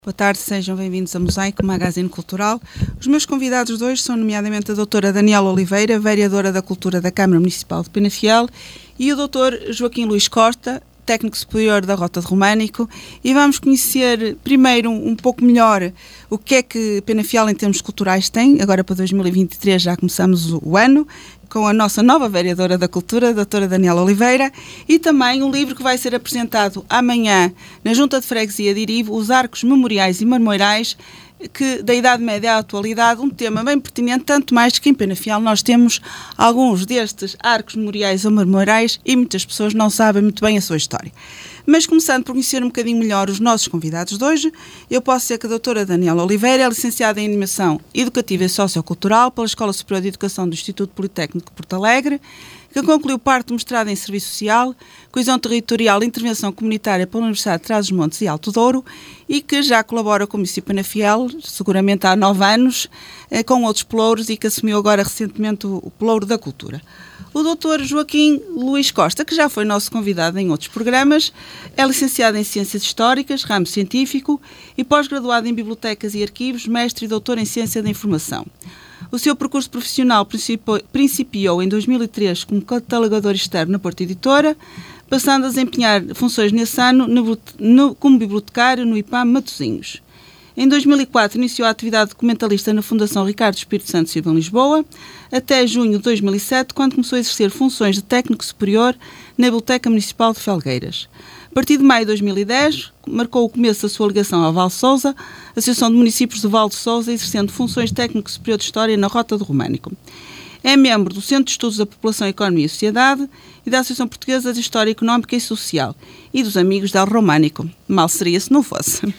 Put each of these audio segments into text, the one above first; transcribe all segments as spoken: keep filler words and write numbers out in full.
Boa tarde, sejam bem-vindos a Mosaico, Magazine Cultural. Os meus convidados de hoje são nomeadamente a doutora Daniela Oliveira, vereadora da Cultura da Câmara Municipal de Penafiel, e o doutor Joaquim Luís Costa, técnico superior da Rota de Românico, e vamos conhecer primeiro um, um pouco melhor o que é que Penafiel em termos culturais tem. Agora para dois mil e vinte e três já começamos o, o ano, com a nossa nova vereadora da Cultura, a doutora Daniela Oliveira, e também um livro que vai ser apresentado amanhã na Junta de Freguesia de Irivo, Os Arcos Memoriais e Marmorais, que da Idade Média à atualidade, um tema bem pertinente, tanto mais que em Penafiel nós temos alguns destes arcos memoriais ou marmorais e muitas pessoas não sabem muito bem a sua história. Mas começando por conhecer um bocadinho melhor os nossos convidados de hoje, eu posso dizer que a doutora Daniela Oliveira é licenciada em Animação Educativa e Sociocultural pela Escola Superior de Educação do Instituto Politécnico de Porto Alegre, que concluiu parte do mestrado em Serviço Social, Coesão Territorial e Intervenção Comunitária pela Universidade de Trás-os-Montes e Alto Douro, e que já colabora com o município de Penafiel, seguramente há nove anos, eh, com outros pelouros, e que assumiu agora recentemente o, o pelouro da cultura. O doutor Joaquim Luís Costa, que já foi nosso convidado em outros programas, é licenciado em Ciências Históricas, ramo científico, e pós-graduado em Bibliotecas e Arquivos, mestre e doutor em Ciência da Informação. O seu percurso profissional principiou em dois mil e três como catalogador externo na Porta Editora, passando a desempenhar funções nesse ano no, no, como bibliotecário no I P A M Matosinhos. Em dois mil e quatro iniciou a atividade de documentalista na Fundação Ricardo Espírito Santo Silva em Lisboa, até junho de dois mil e sete, quando começou a exercer funções de técnico superior na Biblioteca Municipal de Felgueiras. A partir de maio de dois mil e dez, marcou o começo da sua ligação ao Val de Sousa, Associação de Municípios do Val de Sousa, exercendo funções de técnico superior de História na Rota do Românico. É membro do Centro de Estudos da População, Economia e Sociedade e da Associação Portuguesa de História Económica e Social e dos Amigos del Românico. Mal seria se não fosse.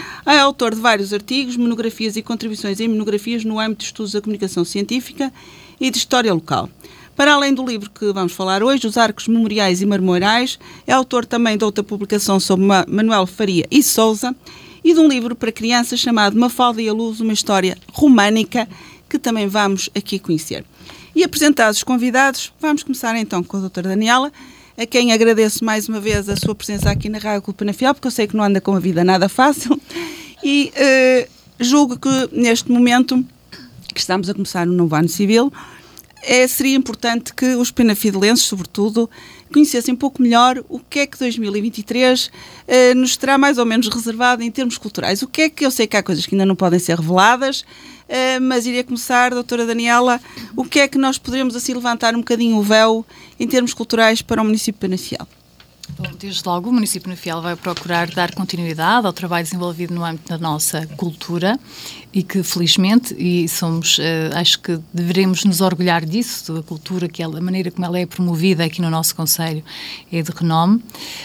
É autor de vários artigos, monografias e contribuições em monografias no âmbito de estudos da comunicação científica e de história local. Para além do livro que vamos falar hoje, Os Arcos Memoriais e Marmorais, é autor também de outra publicação sobre Manuel Faria e Sousa e de um livro para crianças chamado Mafalda e a Luz, uma história românica, que também vamos aqui conhecer. E apresentados os convidados, vamos começar então com a doutora Daniela, a quem agradeço mais uma vez a sua presença aqui na Rádio Penafiel, porque eu sei que não anda com a vida nada fácil, e uh, julgo que neste momento, que estamos a começar um novo ano civil, É, seria importante que os penafidelenses, sobretudo, conhecessem um pouco melhor o que é que dois mil e vinte e três eh, nos terá mais ou menos reservado em termos culturais. O que é que, eu sei que há coisas que ainda não podem ser reveladas, eh, mas iria começar, doutora Daniela, o que é que nós poderemos assim levantar um bocadinho o véu em termos culturais para o município de Penafiel? Bom, desde logo o município de Penafiel vai procurar dar continuidade ao trabalho desenvolvido no âmbito da nossa cultura e que felizmente, e somos, eh, acho que devemos nos orgulhar disso, da cultura, que ela, a maneira como ela é promovida aqui no nosso concelho é de renome.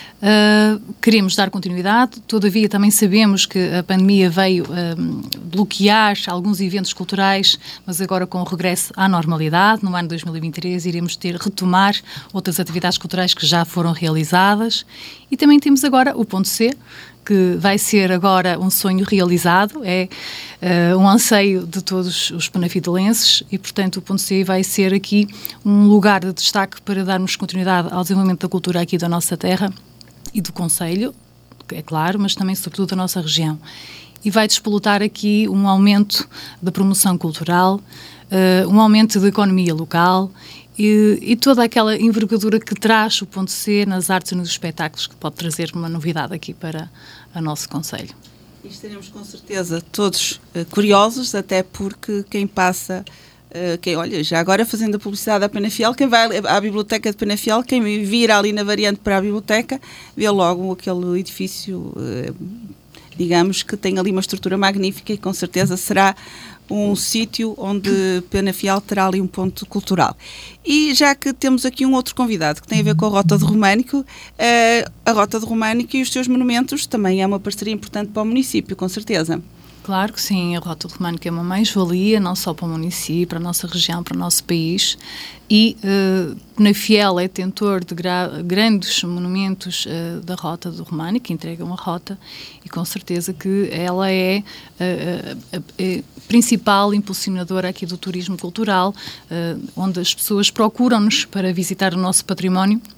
Uh, queremos dar continuidade, todavia também sabemos que a pandemia veio uh, bloquear alguns eventos culturais, mas agora com o regresso à normalidade, no ano de dois mil e vinte e três iremos ter, retomar outras atividades culturais que já foram realizadas, e também temos agora o Ponto C, que vai ser agora um sonho realizado, é uh, um anseio de todos os penafidelenses, e portanto o Ponto C vai ser aqui um lugar de destaque para darmos continuidade ao desenvolvimento da cultura aqui da nossa terra e do concelho, é claro, mas também sobretudo da nossa região. E vai despolutar aqui um aumento da promoção cultural, uh, um aumento da economia local e, e toda aquela envergadura que traz o Ponto C nas artes e nos espetáculos, que pode trazer uma novidade aqui para o nosso concelho. E estaremos com certeza todos uh, curiosos, até porque quem passa... Uh, quem, olha, já agora fazendo a publicidade à Penafiel, quem vai à Biblioteca de Penafiel, quem vira ali na variante para a biblioteca, vê logo aquele edifício, uh, digamos, que tem ali uma estrutura magnífica e com certeza será um sítio onde Penafiel terá ali um ponto cultural. E já que temos aqui um outro convidado que tem a ver com a Rota do Românico, uh, a Rota do Românico e os seus monumentos também é uma parceria importante para o município, com certeza. Claro que sim, a Rota do Românico é uma mais-valia, não só para o município, para a nossa região, para o nosso país, e uh, Penafiel é detentor de gra- grandes monumentos uh, da Rota do Românico, que entregam a rota, e com certeza que ela é uh, a, a, a principal impulsionadora aqui do turismo cultural, uh, onde as pessoas procuram-nos para visitar o nosso património,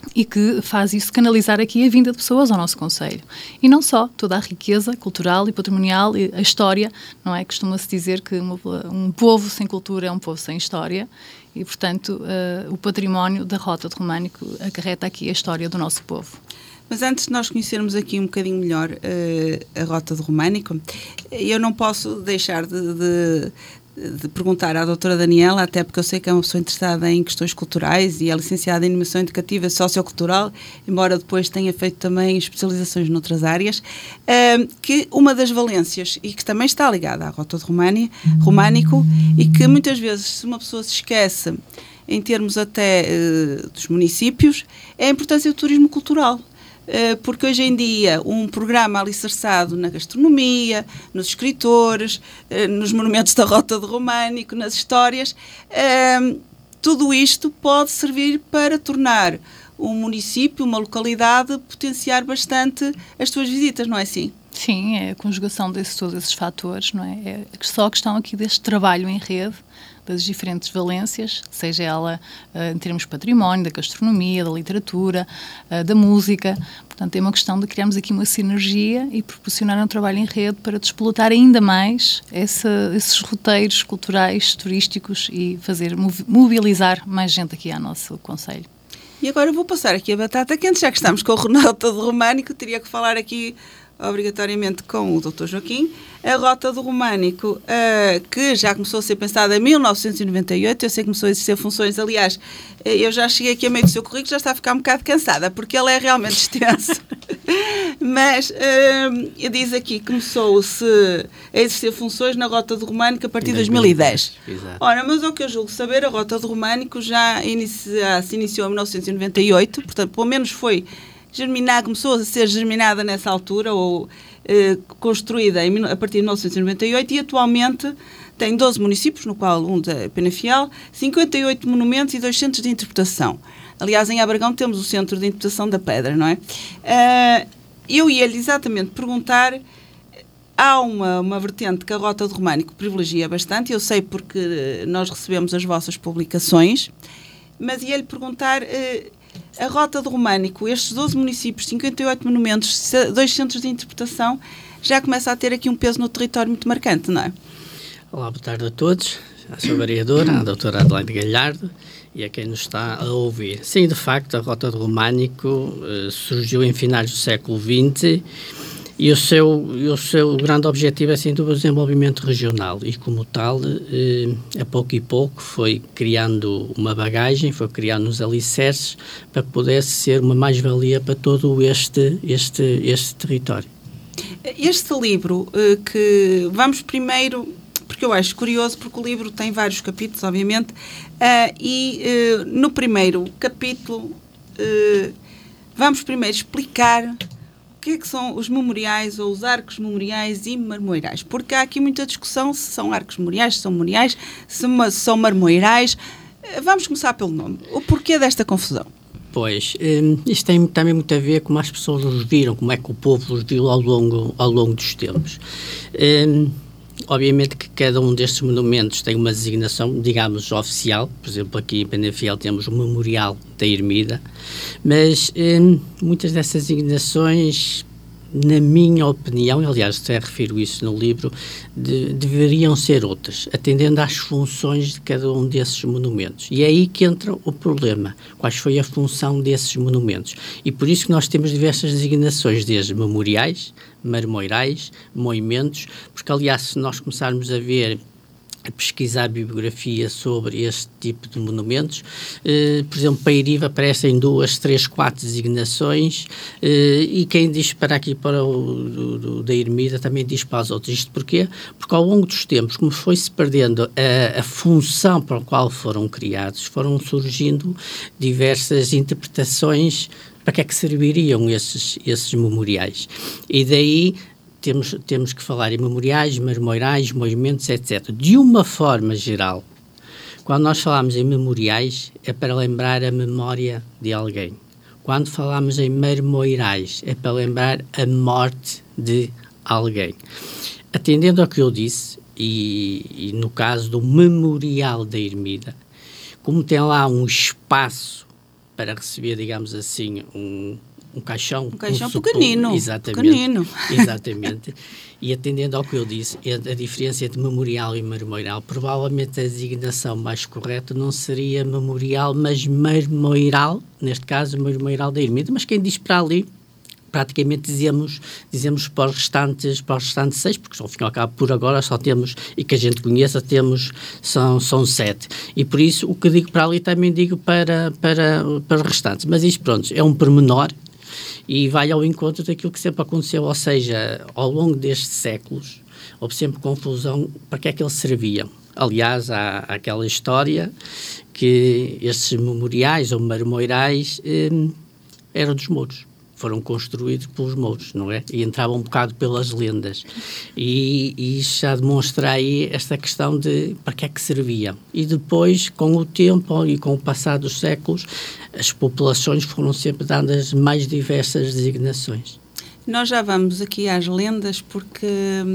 e que faz isso canalizar aqui a vinda de pessoas ao nosso concelho. E não só, toda a riqueza cultural e patrimonial, e a história, não é? Costuma-se dizer que uma, um povo sem cultura é um povo sem história e, portanto, uh, o património da Rota do Românico acarreta aqui a história do nosso povo. Mas antes de nós conhecermos aqui um bocadinho melhor uh, a Rota do Românico, eu não posso deixar de... de de perguntar à doutora Daniela, até porque eu sei que é uma pessoa interessada em questões culturais e é licenciada em Animação Educativa Sociocultural, embora depois tenha feito também especializações noutras áreas, que uma das valências, e que também está ligada à Rota do România, Românico, e que muitas vezes, se uma pessoa se esquece, em termos até uh, dos municípios, é a importância do turismo cultural. Porque hoje em dia um programa alicerçado na gastronomia, nos escritores, nos monumentos da Rota do Românico, nas histórias, tudo isto pode servir para tornar um município, uma localidade, potenciar bastante as suas visitas, não é assim? Sim, é a conjugação de todos esses fatores, não é? É só a questão aqui deste trabalho em rede, das diferentes valências, seja ela uh, em termos de património, da gastronomia, da literatura, uh, da música. Portanto, é uma questão de criarmos aqui uma sinergia e proporcionar um trabalho em rede para despolutar ainda mais essa, esses roteiros culturais, turísticos e fazer mobilizar mais gente aqui ao nosso concelho. E agora vou passar aqui a batata quente, já que estamos com o Rota do Românico, teria que falar aqui obrigatoriamente com o doutor Joaquim. A Rota do Românico, uh, que já começou a ser pensada em mil novecentos e noventa e oito, eu sei que começou a exercer funções, aliás, eu já cheguei aqui a meio do seu currículo, já está a ficar um bocado cansada, porque ele é realmente extenso. Mas uh, diz aqui que começou-se a exercer funções na Rota do Românico a partir de dois mil e dez. Exato. Ora, mas o que eu julgo saber, a Rota do Românico já, inicia, se iniciou em mil novecentos e noventa e oito, portanto, pelo menos foi germinada, começou a ser germinada nessa altura, ou eh, construída em, a partir de mil novecentos e noventa e oito, e atualmente tem doze municípios, no qual um é Penafiel, cinquenta e oito monumentos e dois centros de interpretação. Aliás, em Abragão temos o Centro de Interpretação da Pedra, não é? Uh, eu ia-lhe exatamente perguntar, há uma, uma vertente que a Rota do Românico privilegia bastante, eu sei porque nós recebemos as vossas publicações, mas ia-lhe perguntar... Uh, a Rota do Românico, estes doze municípios, cinquenta e oito monumentos, dois centros de interpretação, já começa a ter aqui um peso no território muito marcante, não é? Olá, boa tarde a todos, à sua vereadora, à doutora Adelaide Galhardo e a quem nos está a ouvir. Sim, de facto, a Rota do Românico uh, surgiu em finais do século vinte e o seu, e o seu grande objetivo é, sem dúvida, o desenvolvimento regional e, como tal, eh, a pouco e pouco foi criando uma bagagem, foi criando uns alicerces para que pudesse ser uma mais-valia para todo este, este, este território. Este livro, eh, que vamos primeiro, porque eu acho curioso, porque o livro tem vários capítulos, obviamente, eh, e eh, no primeiro capítulo eh, vamos primeiro explicar o que é que são os memoriais ou os arcos memoriais e marmorais, porque há aqui muita discussão se são arcos memoriais, se são memoriais, se são marmorais. Vamos começar pelo nome. O porquê desta confusão? Pois, um, isto tem também muito a ver com como as pessoas os viram, como é que o povo os viu ao longo, ao longo dos tempos. Um, obviamente que cada um destes monumentos tem uma designação, digamos, oficial. Por exemplo, aqui em Penafiel temos o Memorial da Ermida, mas hum, muitas dessas designações, na minha opinião, e aliás até refiro isso no livro, de, deveriam ser outras, atendendo às funções de cada um desses monumentos. E é aí que entra o problema, quais foi a função desses monumentos. E por isso que nós temos diversas designações, desde memoriais, marmorais, monumentos, porque aliás, se nós começarmos a ver, a pesquisar bibliografia sobre este tipo de monumentos, eh, por exemplo, para Iriva aparecem duas, três, quatro designações, eh, e quem diz para aqui para o do, do, da Ermida também diz para os outros. Isto porquê? Porque ao longo dos tempos, como foi-se perdendo a, a função para a qual foram criados, foram surgindo diversas interpretações para que é que serviriam esses, esses memoriais. E daí Temos, temos que falar em memoriais, marmorais, monumentos, etcétera. De uma forma geral, quando nós falamos em memoriais, é para lembrar a memória de alguém. Quando falamos em marmorais, é para lembrar a morte de alguém. Atendendo ao que eu disse, e, e no caso do Memorial da Ermida, como tem lá um espaço para receber, digamos assim, um, um caixão. Um caixão um pequenino. Exatamente. Pequenino. Exatamente. E atendendo ao que eu disse, a diferença entre memorial e memorial, provavelmente a designação mais correta não seria memorial, mas memorial, neste caso, memorial da ermida. Mas quem diz para ali, praticamente dizemos, dizemos para os restantes, para os restantes seis, porque ao fim e ao cabo, por agora, só temos, e que a gente conheça, temos, são, são sete. E por isso, o que digo para ali também digo para, para, para os restantes. Mas isto, pronto, é um pormenor e vai ao encontro daquilo que sempre aconteceu, ou seja, ao longo destes séculos, houve sempre confusão para que é que eles serviam. Aliás, há, há aquela história que estes memoriais ou memoriais eh, eram dos mouros. Foram construídos pelos mouros, não é? E entravam um bocado pelas lendas. E, e isso já demonstra aí esta questão de para que é que serviam. E depois, com o tempo e com o passar dos séculos, as populações foram sempre dando as mais diversas designações. Nós já vamos aqui às lendas porque,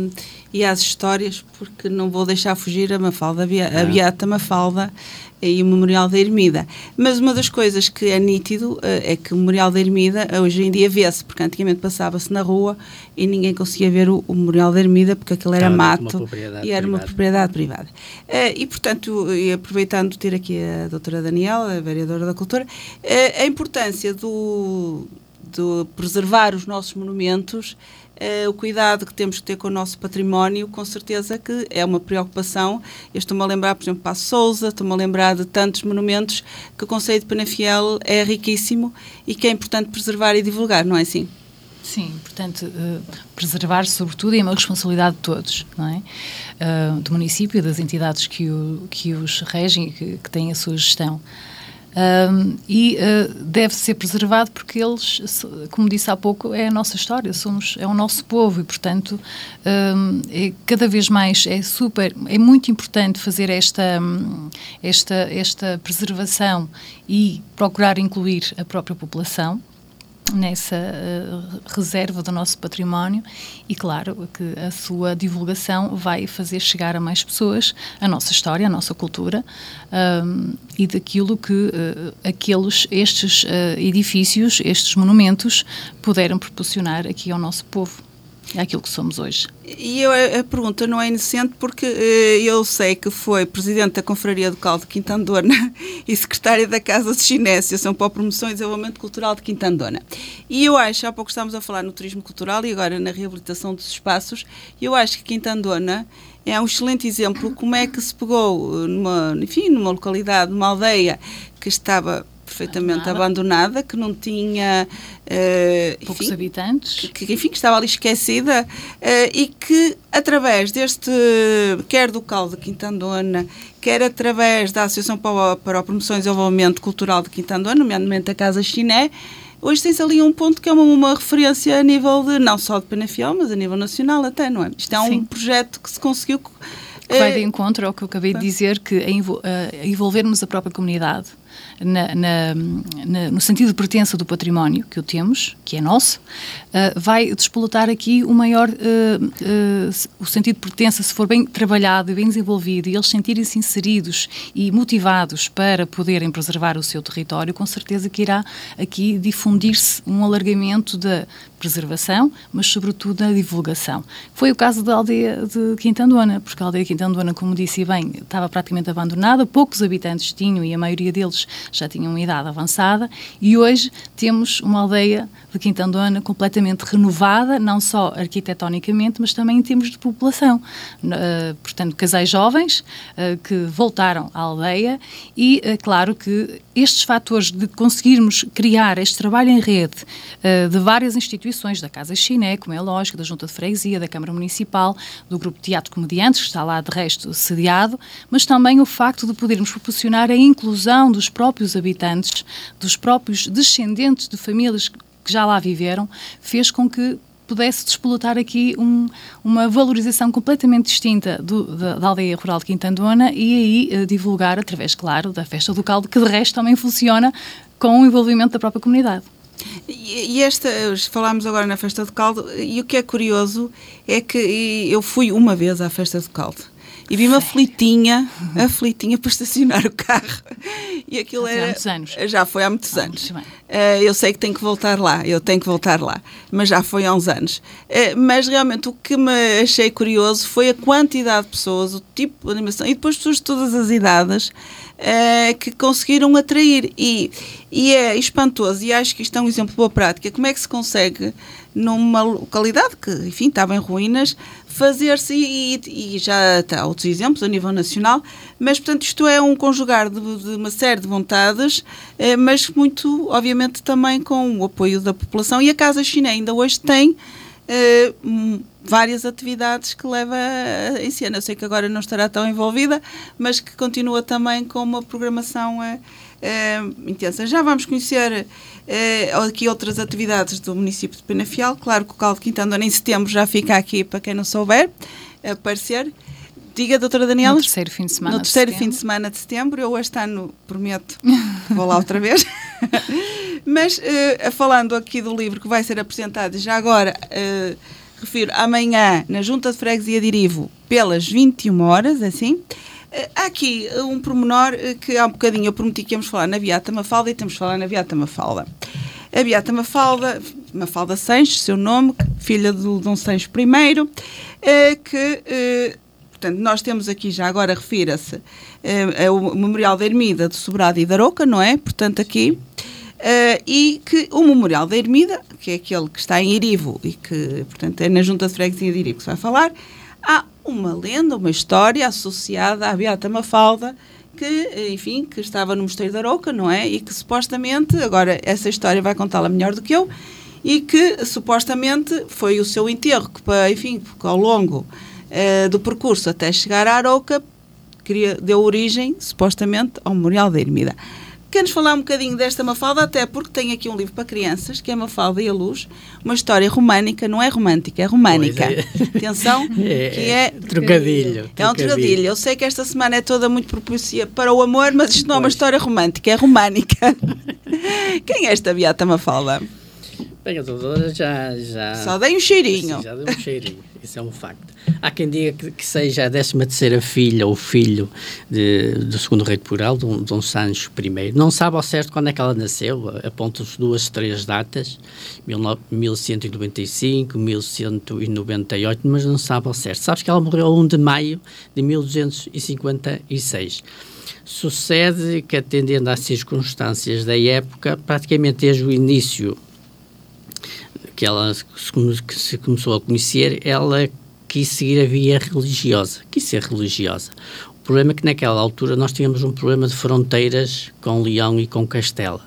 e às histórias, porque não vou deixar fugir a Mafalda, a Beata Mafalda e o Memorial da Ermida. Mas uma das coisas que é nítido é que o Memorial da Ermida hoje em dia vê-se, porque antigamente passava-se na rua e ninguém conseguia ver o, o Memorial da Ermida porque aquilo era mato e era uma propriedade privada. E, portanto, e aproveitando ter aqui a doutora Daniela, a vereadora da Cultura, a importância do... de preservar os nossos monumentos, eh, o cuidado que temos que ter com o nosso património, com certeza que é uma preocupação. Eu estou-me a lembrar, por exemplo, Paço Sousa, estou-me a lembrar de tantos monumentos que o Concelho de Penafiel é riquíssimo e que é importante preservar e divulgar, não é assim? Sim, portanto, uh, preservar sobretudo é uma responsabilidade de todos, não é? Uh, do município e das entidades que, o, que os regem e que, que têm a sua gestão. Um, e uh, deve ser preservado porque eles, como disse há pouco, é a nossa história, somos, é o nosso povo e, portanto, um, é, cada vez mais é super, é muito importante fazer esta, esta, esta preservação e procurar incluir a própria população nessa uh, reserva do nosso património e, claro, que a sua divulgação vai fazer chegar a mais pessoas a nossa história, a nossa cultura um, e daquilo que uh, aqueles, estes uh, edifícios, estes monumentos puderam proporcionar aqui ao nosso povo. É aquilo que somos hoje. E eu, a pergunta não é inocente porque eh, eu sei que foi Presidente da Confraria do Caldo de Quintandona e Secretária da Casa de Chiné, Associação para a Promoção e Desenvolvimento Cultural de Quintandona. E eu acho, há pouco estávamos a falar no turismo cultural e agora na reabilitação dos espaços, e eu acho que Quintandona é um excelente exemplo como é que se pegou numa, enfim, numa localidade, numa aldeia que estava perfeitamente abandonada, abandonada que não tinha uh, poucos enfim, habitantes, que, que, enfim, que estava ali esquecida uh, e que através deste, quer do Caldo de Quintandona, quer através da Associação para, para a Promoção e Desenvolvimento Cultural de Quintandona, nomeadamente a Casa Chiné, hoje tem-se ali um ponto que é uma, uma referência a nível de, não só de Penafiel, mas a nível nacional até, não é? Isto é um Sim. projeto que se conseguiu... Que vai de encontro ao que eu acabei de dizer, que a envolvermos a própria comunidade na, na, na, no sentido de pertença do património que o temos, que é nosso, uh, vai despolutar aqui o maior, uh, uh, o sentido de pertença, se for bem trabalhado e bem desenvolvido, e eles sentirem-se inseridos e motivados para poderem preservar o seu território, com certeza que irá aqui difundir-se um alargamento da preservação, mas sobretudo da divulgação. Foi o caso da aldeia de Quintandona, porque a aldeia de Quintandona, como disse bem, estava praticamente abandonada, poucos habitantes tinham e a maioria deles já tinham uma idade avançada, e hoje temos uma aldeia de Quintandona completamente renovada, não só arquitetonicamente, mas também em termos de população. Uh, portanto, casais jovens uh, que voltaram à aldeia e, uh, claro que estes fatores de conseguirmos criar este trabalho em rede uh, de várias instituições, da Casa Chiné, como é lógico, da Junta de Freguesia, da Câmara Municipal, do Grupo de Teatro Comediantes, que está lá de resto sediado, mas também o facto de podermos proporcionar a inclusão dos próprios habitantes, dos próprios descendentes de famílias que já lá viveram, fez com que pudesse despolutar aqui um, uma valorização completamente distinta do, da, da aldeia rural de Quintandona e aí uh, divulgar através, claro, da Festa do Caldo, que de resto também funciona com o envolvimento da própria comunidade. E, e esta, falámos agora na Festa do Caldo, e o que é curioso é que eu fui uma vez à Festa do Caldo. e vi-me aflitinha, aflitinha para estacionar o carro. E aquilo era... Há muitos anos. Já foi há muitos ah, anos. Uh, eu sei que tenho que voltar lá, eu tenho que voltar lá, mas já foi há uns anos. Uh, mas realmente o que me achei curioso foi a quantidade de pessoas, o tipo de animação, e depois pessoas de todas as idades uh, que conseguiram atrair. E, e é espantoso, e acho que isto é um exemplo de boa prática. Como é que se consegue, numa localidade que, enfim, estava em ruínas, fazer-se, e, e já há outros exemplos a nível nacional, mas, portanto, isto é um conjugar de, de uma série de vontades, eh, mas muito, obviamente, também com o apoio da população. E a Casa China ainda hoje tem eh, várias atividades que leva em cena. Eu sei que agora não estará tão envolvida, mas que continua também com uma programação eh, eh, intensa. Já vamos conhecer Uh, aqui outras atividades do município de Penafiel. Claro que o Caldo Quintandona em setembro já fica aqui para quem não souber aparecer. Diga, doutora Daniela. No terceiro fim de semana No terceiro de fim de semana de setembro. Eu este ano prometo que vou lá outra vez. Mas uh, falando aqui do livro que vai ser apresentado, já agora uh, refiro amanhã na Junta de Freguesia de Irivo pelas vinte e uma horas, assim. Há aqui um pormenor que há um bocadinho eu prometi que íamos falar na Beata Mafalda e temos de falar na Beata Mafalda. A Beata Mafalda, Mafalda Sanches, seu nome, filha de Dom Sancho primeiro, que, portanto, nós temos aqui já agora, refira-se, o Memorial da Ermida de Sobrado e da Aroca, não é? Portanto, aqui, e que o Memorial da Ermida, que é aquele que está em Irivo e que, portanto, é na Junta de Freguesia de Irivo que se vai falar, há uma lenda, uma história associada à Beata Mafalda que, enfim, que estava no Mosteiro da Aroca, não é? E que supostamente, agora essa história vai contá-la melhor do que eu, e que supostamente foi o seu enterro, que, enfim, porque ao longo uh, do percurso até chegar à Aroca, queria, deu origem, supostamente, ao Memorial da Ermida. Quer-nos falar um bocadinho desta Mafalda, até porque tem aqui um livro para crianças, que é Mafalda e a Luz, uma história românica, não é romântica, é românica. É. Atenção, é, que é... Trocadilho. É um trocadilho. Eu sei que esta semana é toda muito propícia para o amor, mas isto não é uma história romântica, é românica. Quem é esta Beata Mafalda? Bem, a doutora já, já... Só dei um cheirinho. Sim, já dei um cheirinho, isso é um facto. Há quem diga que, que seja a décima terceira filha ou filho de, do segundo rei de Portugal, Dom, Dom Sancho primeiro. Não sabe ao certo quando é que ela nasceu, apontam-se duas, três datas, mil cento e noventa e cinco, mil cento e noventa e oito, mas não sabe ao certo. Sabes que ela morreu a primeiro de maio de mil duzentos e cinquenta e seis. Sucede que, atendendo às circunstâncias da época, praticamente desde o início que ela que se começou a conhecer, ela quis seguir a via religiosa, quis ser religiosa. O problema é que naquela altura nós tínhamos um problema de fronteiras com Leão e com Castela.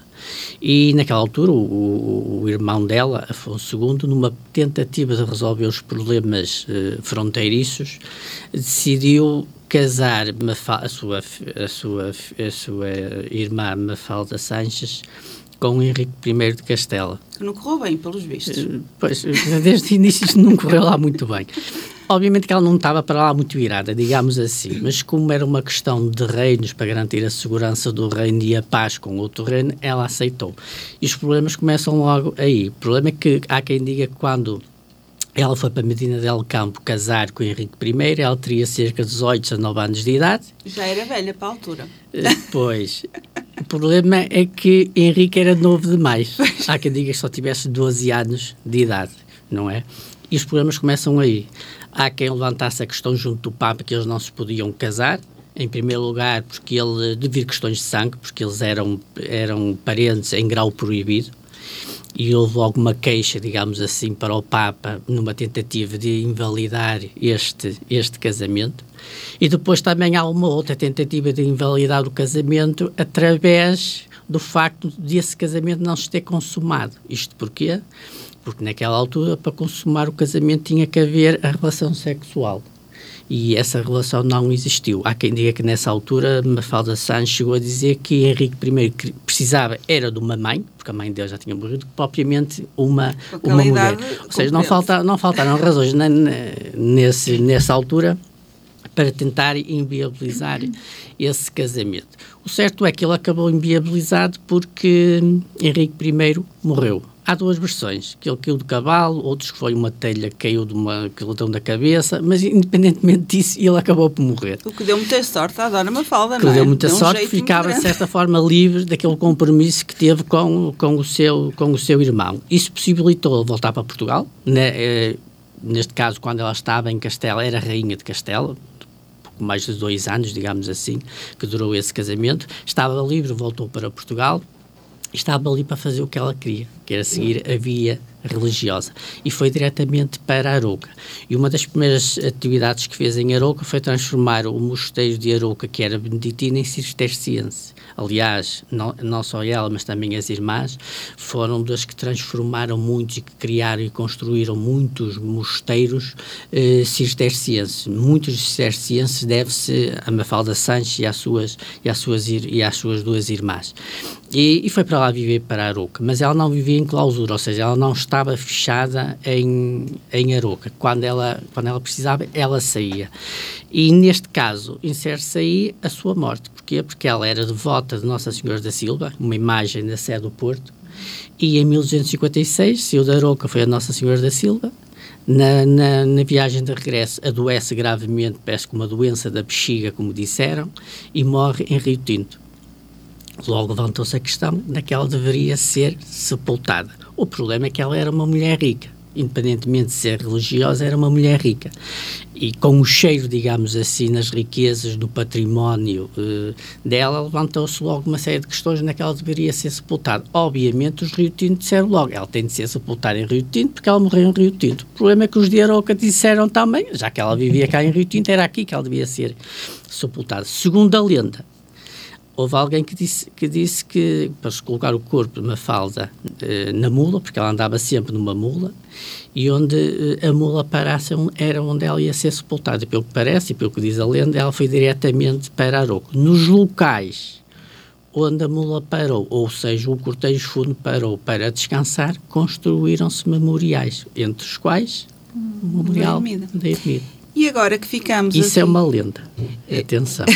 E naquela altura o, o, o irmão dela, Afonso segundo, numa tentativa de resolver os problemas eh, fronteiriços, decidiu casar Mafalda, a, sua, a, sua, a sua irmã Mafalda Sanches com Henrique primeiro de Castela. Que não correu bem, pelos vistos. Pois, desde o início isto não correu lá muito bem. Obviamente que ela não estava para lá muito virada, digamos assim, mas como era uma questão de reinos para garantir a segurança do reino e a paz com outro reino, ela aceitou. E os problemas começam logo aí. O problema é que há quem diga que quando ela foi para Medina del Campo casar com Henrique primeiro, ela teria cerca de dezoito, dezanove anos de idade. Já era velha para a altura. Pois. O problema é que Henrique era novo demais. Há quem diga que só tivesse doze anos de idade, não é? E os problemas começam aí. Há quem levantasse a questão junto do Papa que eles não se podiam casar. Em primeiro lugar, porque ele, devido a questões de sangue, porque eles eram, eram parentes em grau proibido. E houve logo uma queixa, digamos assim, para o Papa, numa tentativa de invalidar este, este casamento. E depois também há uma outra tentativa de invalidar o casamento através do facto de esse casamento não se ter consumado. Isto porquê? Porque naquela altura, para consumar o casamento, tinha que haver a relação sexual. E essa relação não existiu. Há quem diga que nessa altura Mafalda Sanches chegou a dizer que Henrique primeiro precisava era de uma mãe, porque a mãe dele já tinha morrido, que propriamente uma, uma mulher. Ou seja, não, falta, não faltaram razões na, na, nesse, nessa altura para tentar inviabilizar esse casamento. O certo é que ele acabou inviabilizado porque Henrique primeiro morreu. há duas versões, que ele caiu do cavalo, outros que foi uma telha que caiu de uma, que lhe deu na cabeça, mas independentemente disso, ele acabou por morrer. O que deu muita sorte à Dona Mafalda, que não é? Que deu muita deu um sorte, ficava de certa forma livre daquele compromisso que teve com, com, o, seu, com o seu irmão. Isso possibilitou ele voltar para Portugal, né, eh, neste caso, quando ela estava em Castela, era rainha de Castela, mais de dois anos, digamos assim, que durou esse casamento, estava livre, voltou para Portugal, estava ali para fazer o que ela queria, que era seguir a via religiosa, e foi diretamente para Arouca. E uma das primeiras atividades que fez em Arouca foi transformar o mosteiro de Arouca, que era beneditino, em cisterciense. Aliás, não, não só ela, mas também as irmãs, foram das que transformaram muitos e que criaram e construíram muitos mosteiros eh, cistercienses. Muitos cistercienses deve-se a Mafalda Sanches e às suas, e às suas, e às suas duas irmãs. E, e foi para lá viver para Arouca, mas ela não vivia em clausura, ou seja, ela não estava fechada em, em Arouca. Quando ela, quando ela precisava, ela saía. E neste caso, insere-se aí a sua morte. Porquê? Porque ela era devota de Nossa Senhora da Silva, uma imagem da Sé do Porto, e em mil duzentos e cinquenta e seis, saiu de Arouca, foi a Nossa Senhora da Silva. Na, na, na viagem de regresso, adoece gravemente, parece que uma doença da bexiga, como disseram, e morre em Rio Tinto. Logo levantou-se a questão de que ela deveria ser sepultada. O problema é que ela era uma mulher rica, independentemente de ser religiosa, era uma mulher rica. E com o cheiro, digamos assim, nas riquezas do património eh, dela, levantou-se logo uma série de questões na que ela deveria ser sepultada. Obviamente, os Rio Tinto disseram logo, ela tem de ser sepultada em Rio Tinto porque ela morreu em Rio Tinto. O problema é que os de Arouca disseram também, já que ela vivia cá em Rio Tinto, era aqui que ela devia ser sepultada. Segundo a lenda, houve alguém que disse que, disse que para se colocar o corpo de Mafalda eh, na mula, porque ela andava sempre numa mula, e onde eh, a mula parasse era onde ela ia ser sepultada. E pelo que parece, e pelo que diz a lenda, ela foi diretamente para Arouca. Nos locais onde a mula parou, ou seja, o cortejo fundo parou para descansar, construíram-se memoriais, entre os quais o memorial da Ermida. E agora que ficamos Isso aqui... é uma lenda. Atenção.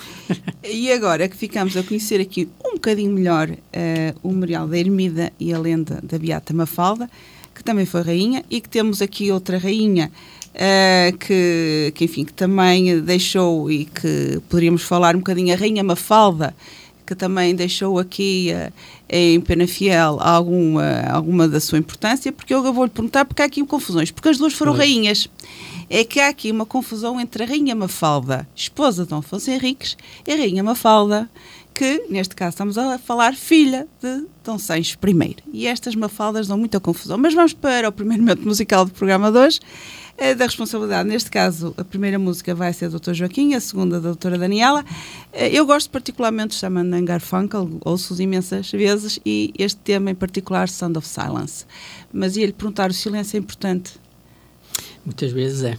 E agora que ficamos a conhecer aqui um bocadinho melhor uh, o memorial da Ermida e a lenda da Beata Mafalda, que também foi rainha, e que temos aqui outra rainha uh, que, que, enfim, que também deixou, e que poderíamos falar um bocadinho, a Rainha Mafalda, que também deixou aqui uh, em Penafiel alguma, alguma da sua importância, porque eu vou-lhe perguntar, porque há aqui confusões, porque as duas foram Oi. rainhas. É que há aqui uma confusão entre a Rainha Mafalda, esposa de Dom Afonso Henriques, e a Rainha Mafalda, que, neste caso, estamos a falar, filha de Dom Sancho I. E estas Mafaldas dão muita confusão. Mas vamos para o primeiro momento musical do programa de hoje, é da responsabilidade. Neste caso, a primeira música vai ser do doutor Joaquim, a segunda da doutora Daniela. Eu gosto particularmente de Simon and Garfunkel, ouço-os imensas vezes, e este tema em particular, Sound of Silence. Mas ia-lhe perguntar, o silêncio é importante? Muitas vezes é.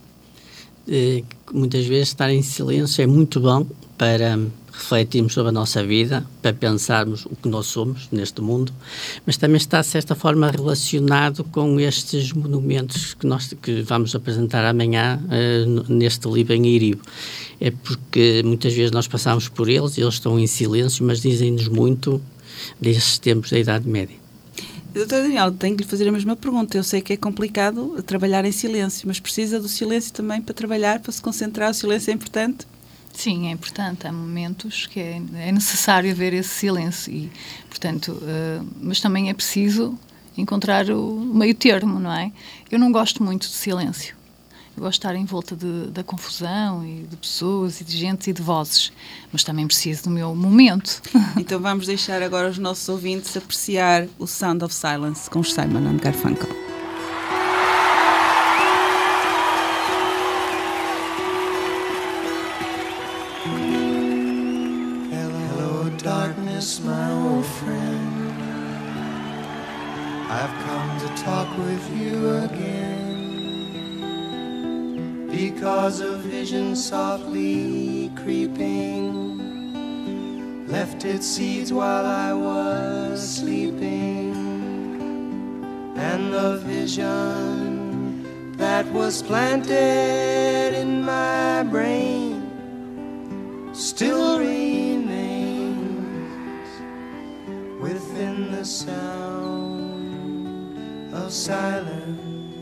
é. Muitas vezes estar em silêncio é muito bom para refletirmos sobre a nossa vida, para pensarmos o que nós somos neste mundo, mas também está, de certa forma, relacionado com estes monumentos que nós que vamos apresentar amanhã uh, neste livro em Iribo. É porque muitas vezes nós passamos por eles e eles estão em silêncio, mas dizem-nos muito destes tempos da Idade Média. doutora Daniela, tenho que lhe fazer a mesma pergunta. Eu sei que é complicado trabalhar em silêncio, mas precisa do silêncio também para trabalhar, para se concentrar. O silêncio é importante? Sim, é importante. Há momentos que é, é necessário haver esse silêncio, e, portanto, uh, mas também é preciso encontrar o meio termo, não é? Eu não gosto muito de silêncio. Eu gosto de estar em volta de, da confusão e de pessoas e de gente e de vozes, mas também preciso do meu momento. Então vamos deixar agora os nossos ouvintes apreciar o Sound of Silence com Simon and Garfunkel. Hello, darkness, my old friend. I've come to talk with you again. Because a vision softly creeping left its seeds while I was sleeping, and the vision that was planted in my brain still remains within the sound of silence.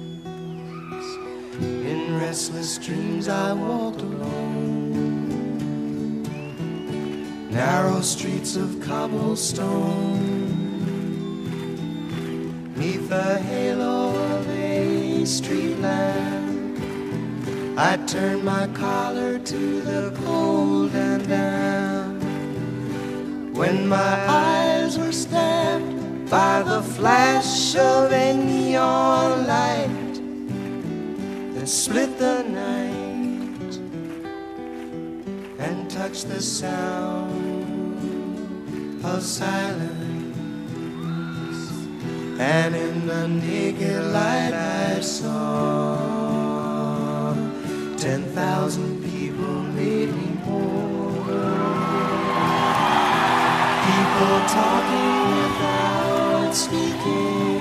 In restless dreams I walked alone, narrow streets of cobblestone, 'neath the halo of a street lamp. I turned my collar to the cold and damp, when my eyes were stabbed by the flash of a neon light that split the night and touched the sound of silence. And in the naked light I saw ten thousand people made me whole. People talking without speaking,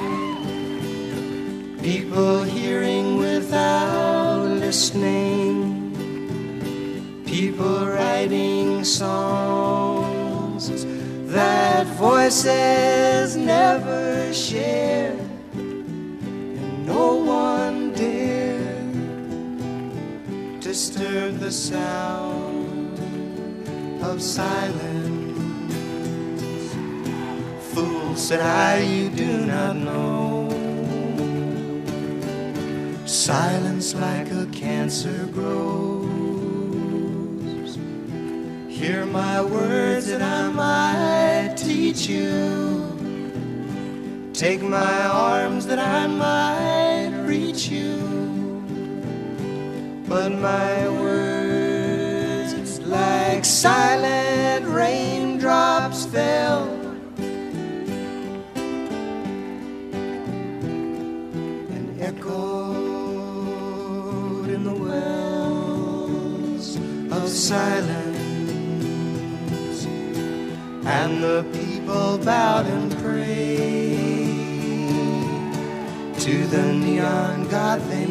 people hearing without listening, people writing songs that voices never shared, and no one dared disturb the sound of silence. Fool, said I, you do not know, silence like a cancer grows. Hear my words that I might teach you, take my arms that I might reach you, but my words like silent raindrops fell and echoed in the wells of silence. And the people bowed and prayed to the neon god they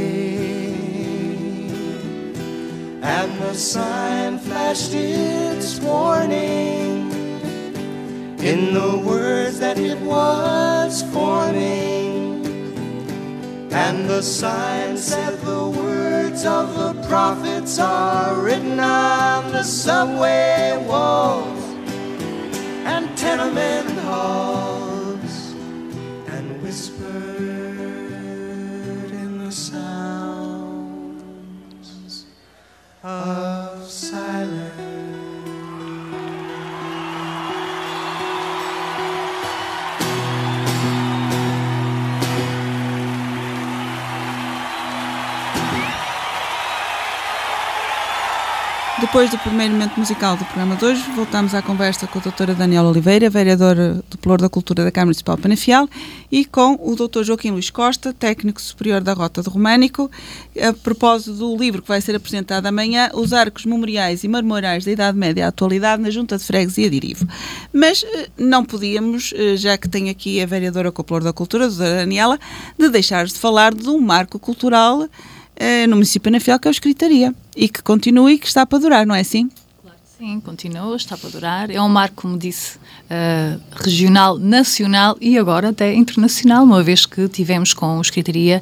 made, and the sign flashed its warning in the words that it was forming, and the sign said the words of the prophets are written on the subway walls and tenement halls, and whispered in the sounds of silence. Depois do primeiro momento musical do programa de hoje, voltamos à conversa com a doutora Daniela Oliveira, vereadora do Pelouro da Cultura da Câmara Municipal de Penafiel, e com o doutor Joaquim Luís Costa, técnico superior da Rota do Românico, a propósito do livro que vai ser apresentado amanhã, Os Arcos Memoriais e Marmorais da Idade Média à Atualidade na Junta de Freguesia de Irivo. Mas não podíamos, já que tem aqui a vereadora com o Pelouro da Cultura, a doutora Daniela, de deixar de falar de um marco cultural no município de Penafiel, que é a Escritaria, e que continua e que está para durar, não é assim? Claro que sim, continua, está para durar. É um marco, como disse, uh, regional, nacional e agora até internacional, uma vez que tivemos com a Escritaria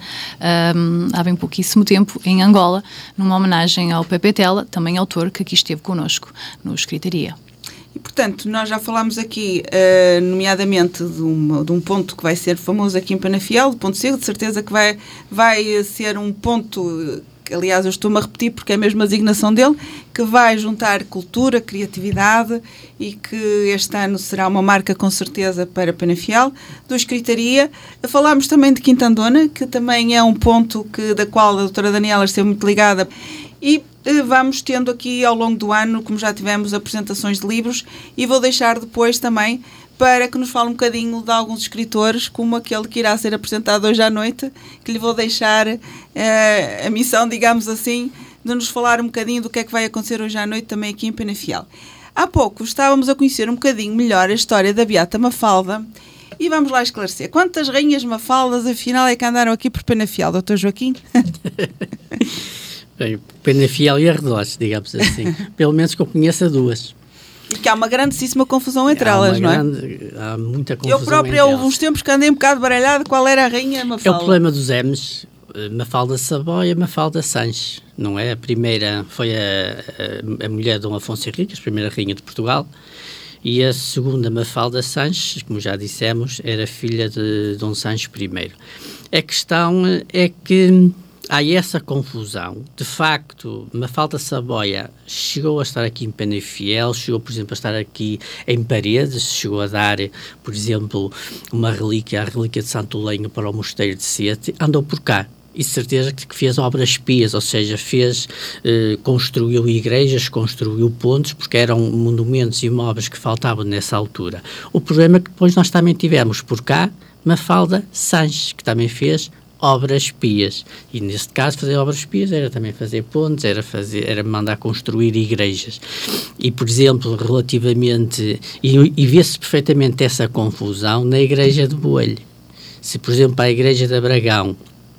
um, há bem pouquíssimo tempo em Angola, numa homenagem ao Pepe Tela, também autor que aqui esteve connosco no Escritaria. E, portanto, nós já falámos aqui, uh, nomeadamente, de, uma, de um ponto que vai ser famoso aqui em Penafiel, do Ponto Cego, de certeza que vai, vai ser um ponto, que, aliás, eu estou-me a repetir porque é mesmo a designação dele, que vai juntar cultura, criatividade e que este ano será uma marca, com certeza, para Penafiel, do Escritaria. Falámos também de Quintandona, que também é um ponto que, da qual a doutora Daniela esteve muito ligada, e vamos tendo aqui ao longo do ano, como já tivemos, apresentações de livros, e vou deixar depois também para que nos fale um bocadinho de alguns escritores, como aquele que irá ser apresentado hoje à noite, que lhe vou deixar eh, a missão, digamos assim, de nos falar um bocadinho do que é que vai acontecer hoje à noite também aqui em Penafiel. Há pouco estávamos a conhecer um bocadinho melhor a história da Beata Mafalda, e vamos lá esclarecer. Quantas rainhas Mafaldas, afinal, é que andaram aqui por Penafiel, doutor Joaquim? Bem, Penafiel e arredores, digamos assim. Pelo menos que eu conheça duas. E que há uma grandíssima confusão entre há elas, não grande, é? Há muita confusão. Eu própria houve uns tempos que andei um bocado baralhada qual era a rainha Mafalda. É o problema dos M's, Mafalda Saboia, Mafalda Sanches, não é? A primeira foi a, a, a mulher de Dom Afonso Henriques, a primeira rainha de Portugal, e a segunda, Mafalda Sanches, como já dissemos, era filha de Dom Sancho I. A questão é que há essa confusão. De facto, Mafalda Saboia chegou a estar aqui em Penafiel, chegou, por exemplo, a estar aqui em Paredes, chegou a dar, por exemplo, uma relíquia, a relíquia de Santo Lenho para o Mosteiro de Sete, andou por cá. E certeza que fez obras pias, ou seja, fez, eh, construiu igrejas, construiu pontes, porque eram monumentos e imóveis que faltavam nessa altura. O problema é que depois nós também tivemos por cá Mafalda Sanches, que também fez obras pias. E neste caso fazer obras pias era também fazer pontes, era, fazer, era mandar construir igrejas. E, por exemplo, relativamente, e, e vê-se perfeitamente essa confusão na igreja de Boelho. Se, por exemplo, a igreja de Abragão,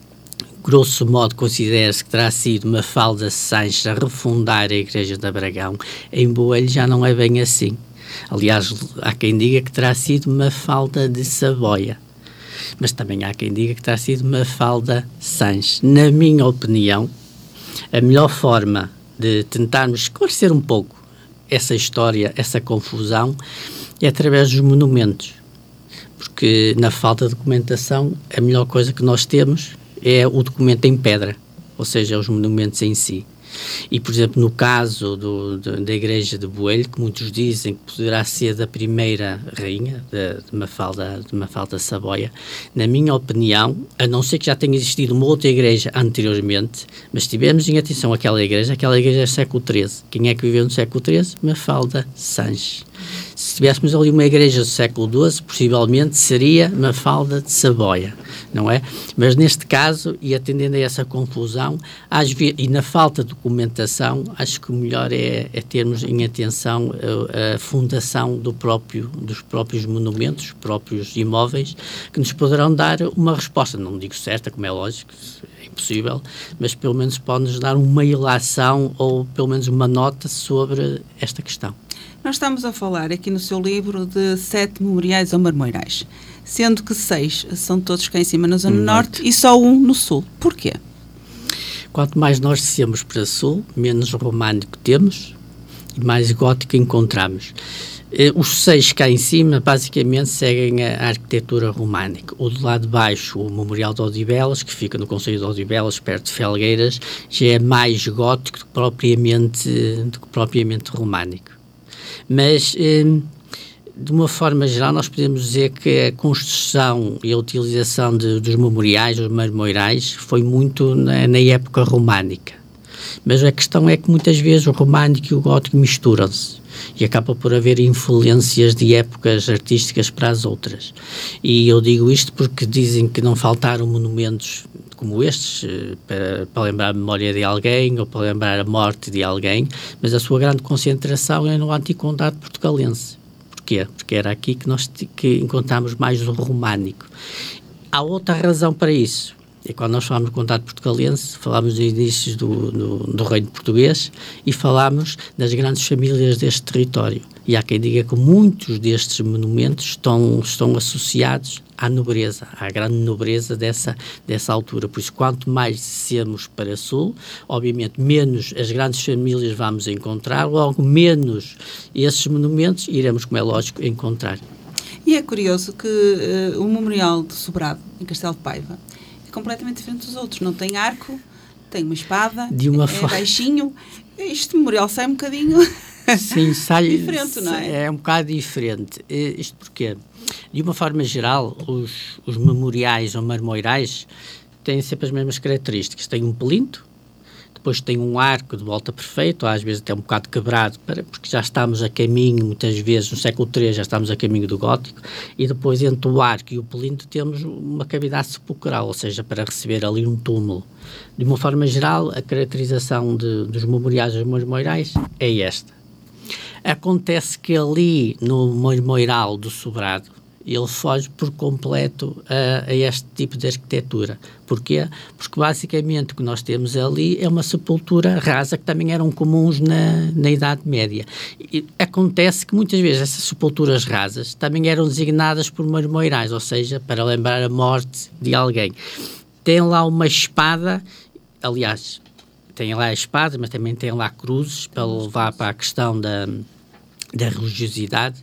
grosso modo, considera-se que terá sido Mafalda Sanches a refundar a igreja de Abragão, em Boelho já não é bem assim. Aliás, há quem diga que terá sido Mafalda de Saboia, mas também há quem diga que terá sido Mafalda Sanches. Na minha opinião, a melhor forma de tentarmos esclarecer um pouco essa história, essa confusão, é através dos monumentos, porque na falta de documentação a melhor coisa que nós temos é o documento em pedra, ou seja, os monumentos em si. E, por exemplo, no caso do, do, da igreja de Boelho, que muitos dizem que poderá ser da primeira rainha, de, de, Mafalda, de Mafalda Saboia, na minha opinião, a não ser que já tenha existido uma outra igreja anteriormente, mas se tivermos em atenção aquela igreja, aquela igreja é século treze. Quem é que viveu no século treze? Mafalda Sanches. Se tivéssemos ali uma igreja do século doze, possivelmente seria Mafalda de Saboia, não é? Mas neste caso, e atendendo a essa confusão, às vezes, e na falta de documentação, acho que o melhor é, é termos em atenção a, a fundação do próprio, dos próprios monumentos, próprios imóveis, que nos poderão dar uma resposta, não digo certa, como é lógico, é impossível, mas pelo menos pode-nos dar uma ilação ou pelo menos uma nota sobre esta questão. Nós estamos a falar aqui no seu livro de sete memoriais ou marmorais, sendo que seis são todos cá em cima na Zona Norte, Norte e só um no Sul. Porquê? Quanto mais nós descemos para Sul, menos românico temos e mais gótico encontramos. Os seis cá em cima basicamente seguem a arquitetura românica. O do lado de baixo, o Memorial de Odivelas, que fica no concelho de Odivelas, perto de Felgueiras, já é mais gótico do que propriamente, do que propriamente românico. Mas, de uma forma geral, nós podemos dizer que a construção e a utilização de, dos memoriais, dos marmorais, foi muito na, na época românica. Mas a questão é que muitas vezes o românico e o gótico misturam-se e acaba por haver influências de épocas artísticas para as outras. E eu digo isto porque dizem que não faltaram monumentos como estes, para, para lembrar a memória de alguém ou para lembrar a morte de alguém, mas a sua grande concentração é no Antigo Condado portugalense. Porquê? Porque era aqui que nós que encontramos mais o românico. Há outra razão para isso. E quando nós falamos do Condado portugalense, falamos dos inícios do, do, do Reino Português e falamos das grandes famílias deste território. E há quem diga que muitos destes monumentos estão, estão associados à nobreza, à grande nobreza dessa, dessa altura. Por isso, quanto mais descemos para sul, obviamente menos as grandes famílias vamos encontrar, logo menos esses monumentos iremos, como é lógico, encontrar. E é curioso que uh, o Memorial de Sobrado, em Castelo de Paiva, é completamente diferente dos outros. Não tem arco, tem uma espada, de uma é fo- baixinho. Este memorial sai um bocadinho Sim, sai, diferente, não é? É um bocado diferente. Isto porque, de uma forma geral, os, os memoriais ou marmorais têm sempre as mesmas características. Tem um pelinto, depois tem um arco de volta perfeito, às vezes até um bocado quebrado, para, porque já estamos a caminho, muitas vezes no século treze já estamos a caminho do gótico, e depois entre o arco e o pelinto temos uma cavidade sepulcral, ou seja, para receber ali um túmulo. De uma forma geral, a caracterização de, dos memoriais e marmorais é esta. Acontece que ali no Memorial do Sobrado, ele foge por completo a, a este tipo de arquitetura. Porquê? Porque basicamente o que nós temos ali é uma sepultura rasa que também eram comuns na, na Idade Média. E acontece que muitas vezes essas sepulturas rasas também eram designadas por marmorais, ou seja, para lembrar a morte de alguém. Tem lá uma espada, aliás, tem lá a espada, mas também tem lá cruzes para levar para a questão da... da religiosidade,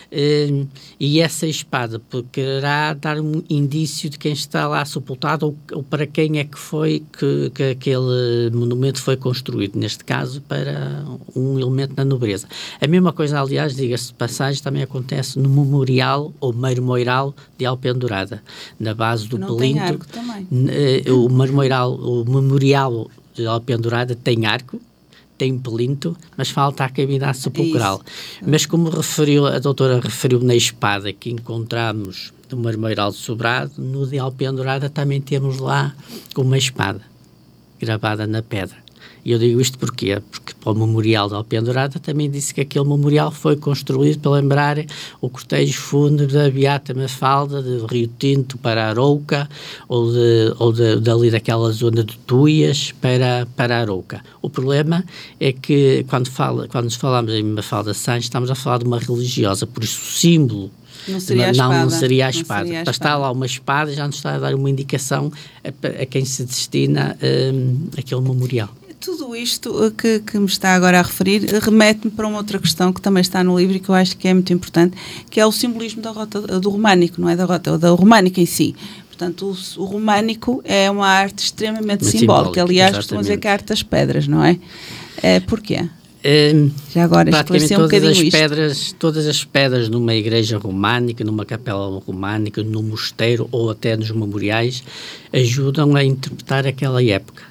uh, e essa espada poderá dar um indício de quem está lá sepultado ou, ou para quem é que foi que, que aquele monumento foi construído, neste caso para um elemento da nobreza. A mesma coisa, aliás, diga-se de passagem, também acontece no memorial ou marmoral de Alpendurada, na base do Não Pelinto. tem arco também. Uh, o marmoral, o memorial de Alpendurada tem arco, tem pelinto, mas falta a cavidade sepulcral. Isso. Mas como referiu, a doutora referiu na espada que encontramos no Marmoral de Sobrado, no de Alpendurada também temos lá uma espada gravada na pedra. E eu digo isto porquê? Porque para o Memorial de Alpendurada também disse que aquele memorial foi construído para lembrar o cortejo fúnebre da Beata Mafalda, de Rio Tinto para Arouca, ou, de, ou de, dali daquela zona de Tuias para, para Arouca. O problema é que quando, fala, quando falamos em Mafalda Sanches, estamos a falar de uma religiosa, por isso o símbolo Não seria a não, espada. não seria a espada. Seria a Para espada. estar lá uma espada já nos está a dar uma indicação a, a quem se destina um, aquele memorial. Tudo isto que, que me está agora a referir remete-me para uma outra questão que também está no livro e que eu acho que é muito importante, que é o simbolismo da rota, do românico, não é da rota, da românica em si. Portanto, o, o românico é uma arte extremamente Muito simbólica. simbólica, Aliás, costumam dizer que é a arte das pedras, não é? é porquê? Um, Já agora praticamente esclarecer um todas as bocadinho isto. pedras, todas as pedras numa igreja românica, numa capela românica, num mosteiro ou até nos memoriais, ajudam a interpretar aquela época.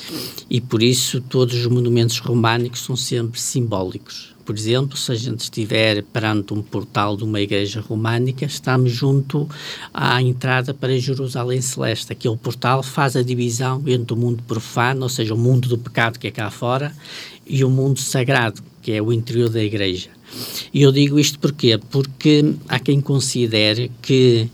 E por isso todos os monumentos românicos são sempre simbólicos. Por exemplo, se a gente estiver perante um portal de uma igreja românica, estamos junto à entrada para Jerusalém Celeste. Aquele portal faz a divisão entre o mundo profano, ou seja, o mundo do pecado que é cá fora, e o mundo sagrado, que é o interior da igreja. E eu digo isto porquê? Porque há quem considere que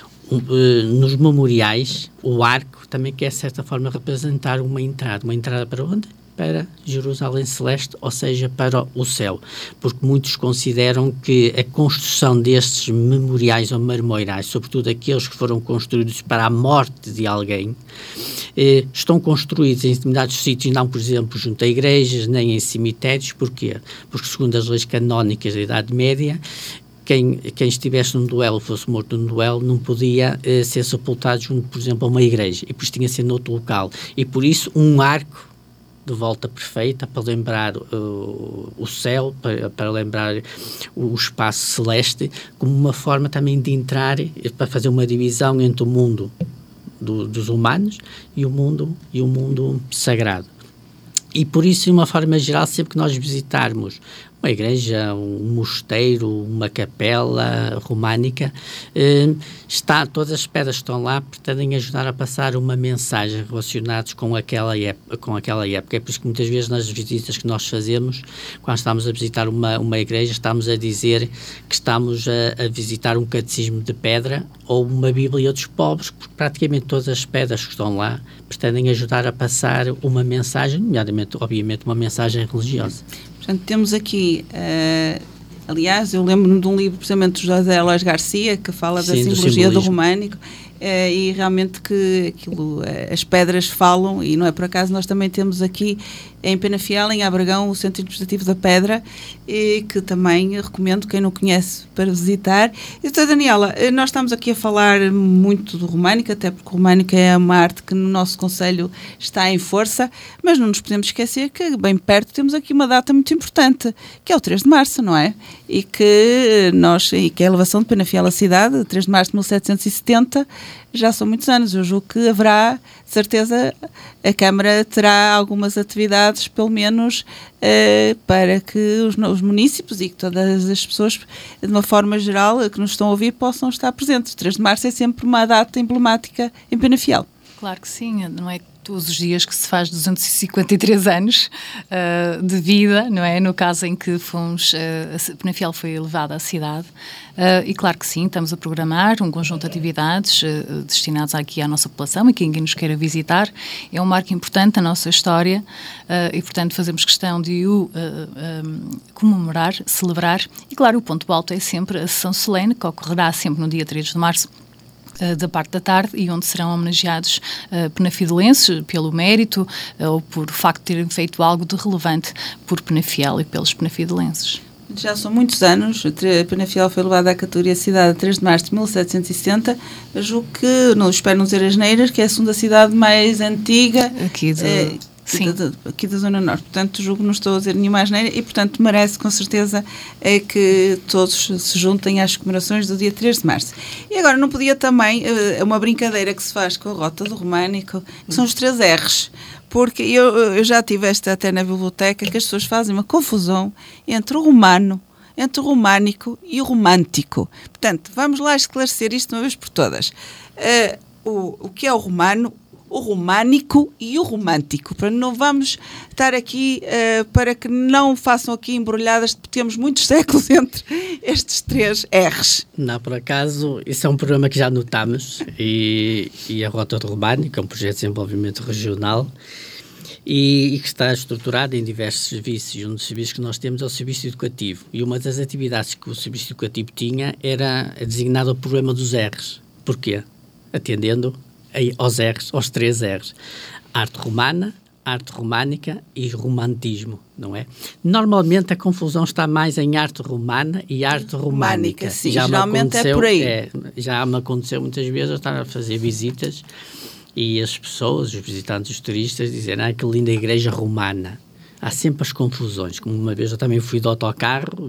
uh, nos memoriais o arco também quer, de certa forma, representar uma entrada. Uma entrada para onde? Para Jerusalém Celeste, ou seja, para o céu. Porque muitos consideram que a construção destes memoriais ou marmorais, sobretudo aqueles que foram construídos para a morte de alguém, eh, estão construídos em determinados sítios, não, por exemplo, junto a igrejas, nem em cemitérios. Porquê? Porque, segundo as leis canónicas da Idade Média, Quem, quem estivesse num duelo, fosse morto num duelo, não podia eh, ser sepultado junto, por exemplo, a uma igreja, e por isso tinha de ser noutro local. E por isso um arco de volta perfeita para lembrar uh, o céu, para, para lembrar o espaço celeste, como uma forma também de entrar, para fazer uma divisão entre o mundo do, dos humanos e o mundo, e o mundo sagrado. E por isso, de uma forma geral, sempre que nós visitarmos uma igreja, um mosteiro, uma capela românica, eh, está, todas as pedras que estão lá pretendem ajudar a passar uma mensagem relacionadas com aquela época, com aquela época. É por isso que muitas vezes nas visitas que nós fazemos, quando estamos a visitar uma, uma igreja, estamos a dizer que estamos a, a visitar um catecismo de pedra ou uma Bíblia dos pobres, porque praticamente todas as pedras que estão lá pretendem ajudar a passar uma mensagem, nomeadamente, obviamente, uma mensagem religiosa. Portanto, temos aqui, uh, aliás, eu lembro-me de um livro, precisamente, de José Eloís Garcia, que fala da Sim, simbologia do, do românico, uh, e realmente que aquilo, uh, as pedras falam, e não é por acaso, nós também temos aqui em Penafiel, em Abragão, o Centro Interpretativo da Pedra, e que também recomendo, quem não conhece, para visitar. E, doutora Daniela, nós estamos aqui a falar muito do românico, até porque o românico é uma arte que no nosso concelho está em força, mas não nos podemos esquecer que bem perto temos aqui uma data muito importante, que é o três de março, não é? E que, nós, e que é a elevação de Penafiel à cidade, três de março de mil setecentos e setenta, já são muitos anos. Eu julgo que haverá, de certeza, a Câmara terá algumas atividades, pelo menos, uh, para que os, os munícipes e que todas as pessoas, de uma forma geral, que nos estão a ouvir, possam estar presentes. três de março é sempre uma data emblemática em Penafiel. Claro que sim, não é? todos os dias que se faz duzentos e cinquenta e três anos uh, de vida, não é? No caso em que fomos, uh, a Penafiel foi elevada à cidade. Uh, e claro que sim, estamos a programar um conjunto de atividades uh, destinadas aqui à nossa população e quem nos queira visitar. É um marco importante da nossa história uh, e, portanto, fazemos questão de o uh, um, comemorar, celebrar. E, claro, o ponto alto é sempre a sessão solene, que ocorrerá sempre no dia três de março, da parte da tarde, e onde serão homenageados uh, penafidelenses pelo mérito uh, ou por facto de terem feito algo de relevante por Penafiel e pelos penafidelenses. Já são muitos anos, a Penafiel foi levada à categoria cidade a três de março de mil setecentos e setenta, eu julgo que, não espero não dizer asneiras, que é a segunda cidade mais antiga aqui de... é, Sim. Da, aqui da Zona Norte, portanto julgo que não estou a dizer nenhuma asneira e portanto merece com certeza é que todos se juntem às comemorações do dia três de março. E agora não podia também, é uma brincadeira que se faz com a Rota do Românico, que são os três R's, porque eu, eu já tive esta até na biblioteca, que as pessoas fazem uma confusão entre o romano, entre o românico e o romântico. Portanto, vamos lá esclarecer isto uma vez por todas. Uh, o, o que é o romano, o românico e o romântico. Para não vamos estar aqui uh, para que não façam aqui embrulhadas, porque temos muitos séculos entre estes três R's. Não, por acaso, isso é um programa que já notámos e, e a Rota do Românico é um projeto de desenvolvimento regional e, e que está estruturado em diversos serviços, e um dos serviços que nós temos é o serviço educativo, e uma das atividades que o serviço educativo tinha era designado o problema dos R's. Porquê? Atendendo aos R's, aos três R's. Arte romana, arte românica e romantismo, não é? Normalmente a confusão está mais em arte romana e arte românica. Sim, já geralmente é por aí. É, já me aconteceu muitas vezes eu estar a fazer visitas e as pessoas, os visitantes, os turistas, dizem, ah, que linda igreja romana. Há sempre as confusões. Como uma vez eu também fui de autocarro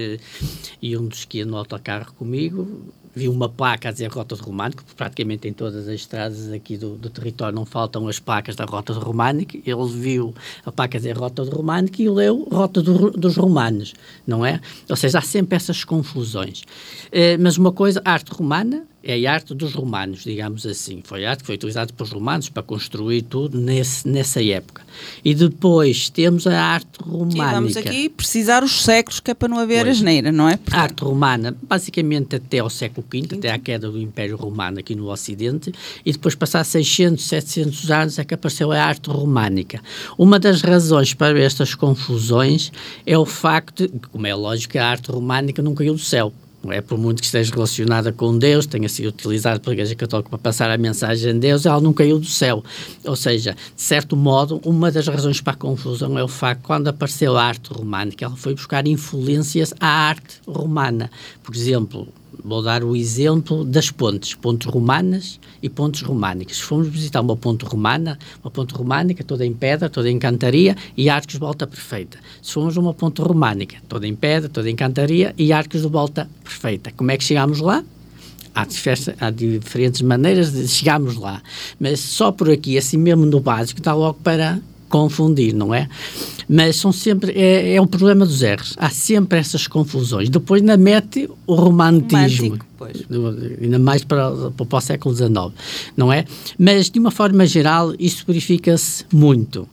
e um dos que ia no autocarro comigo vi uma placa a dizer Rota do Românico, porque praticamente em todas as estradas aqui do, do território não faltam as placas da Rota do Românico. Ele viu a placa a dizer Rota do Românico e leu Rota do, dos Romanos, não é? Ou seja, há sempre essas confusões. Eh, mas uma coisa, a arte romana é a arte dos romanos, digamos assim. Foi a arte que foi utilizada pelos romanos para construir tudo nesse, nessa época. E depois temos a arte românica. E vamos aqui precisar os séculos, que é para não haver asneira, não é? Portanto, a arte romana, basicamente até ao século quinto, até à queda do Império Romano aqui no Ocidente, e depois passar seiscentos, setecentos anos é que apareceu a arte românica. Uma das razões para estas confusões é o facto, de, como é lógico, a arte românica não caiu do céu. Não é? Por muito que esteja relacionada com Deus, tenha sido utilizada pela Igreja Católica para passar a mensagem de Deus, ela não caiu do céu. Ou seja, de certo modo, uma das razões para a confusão é o facto que quando apareceu a arte românica, ela foi buscar influências à arte romana. Por exemplo, vou dar o exemplo das pontes, pontes romanas e pontes românicas. Se formos visitar uma ponte romana, uma ponte românica toda em pedra, toda em cantaria e arcos de volta perfeita. Se formos uma ponte românica, toda em pedra, toda em cantaria e arcos de volta perfeita. Como é que chegamos lá? Há, diferentes, há diferentes maneiras de chegarmos lá, mas só por aqui, assim mesmo no básico, está logo para confundir, não é? Mas são sempre, é, é o problema dos R's, há sempre essas confusões. Depois ainda mete o romantismo, ainda mais para, para o século dezenove, não é? Mas de uma forma geral isso verifica-se muito.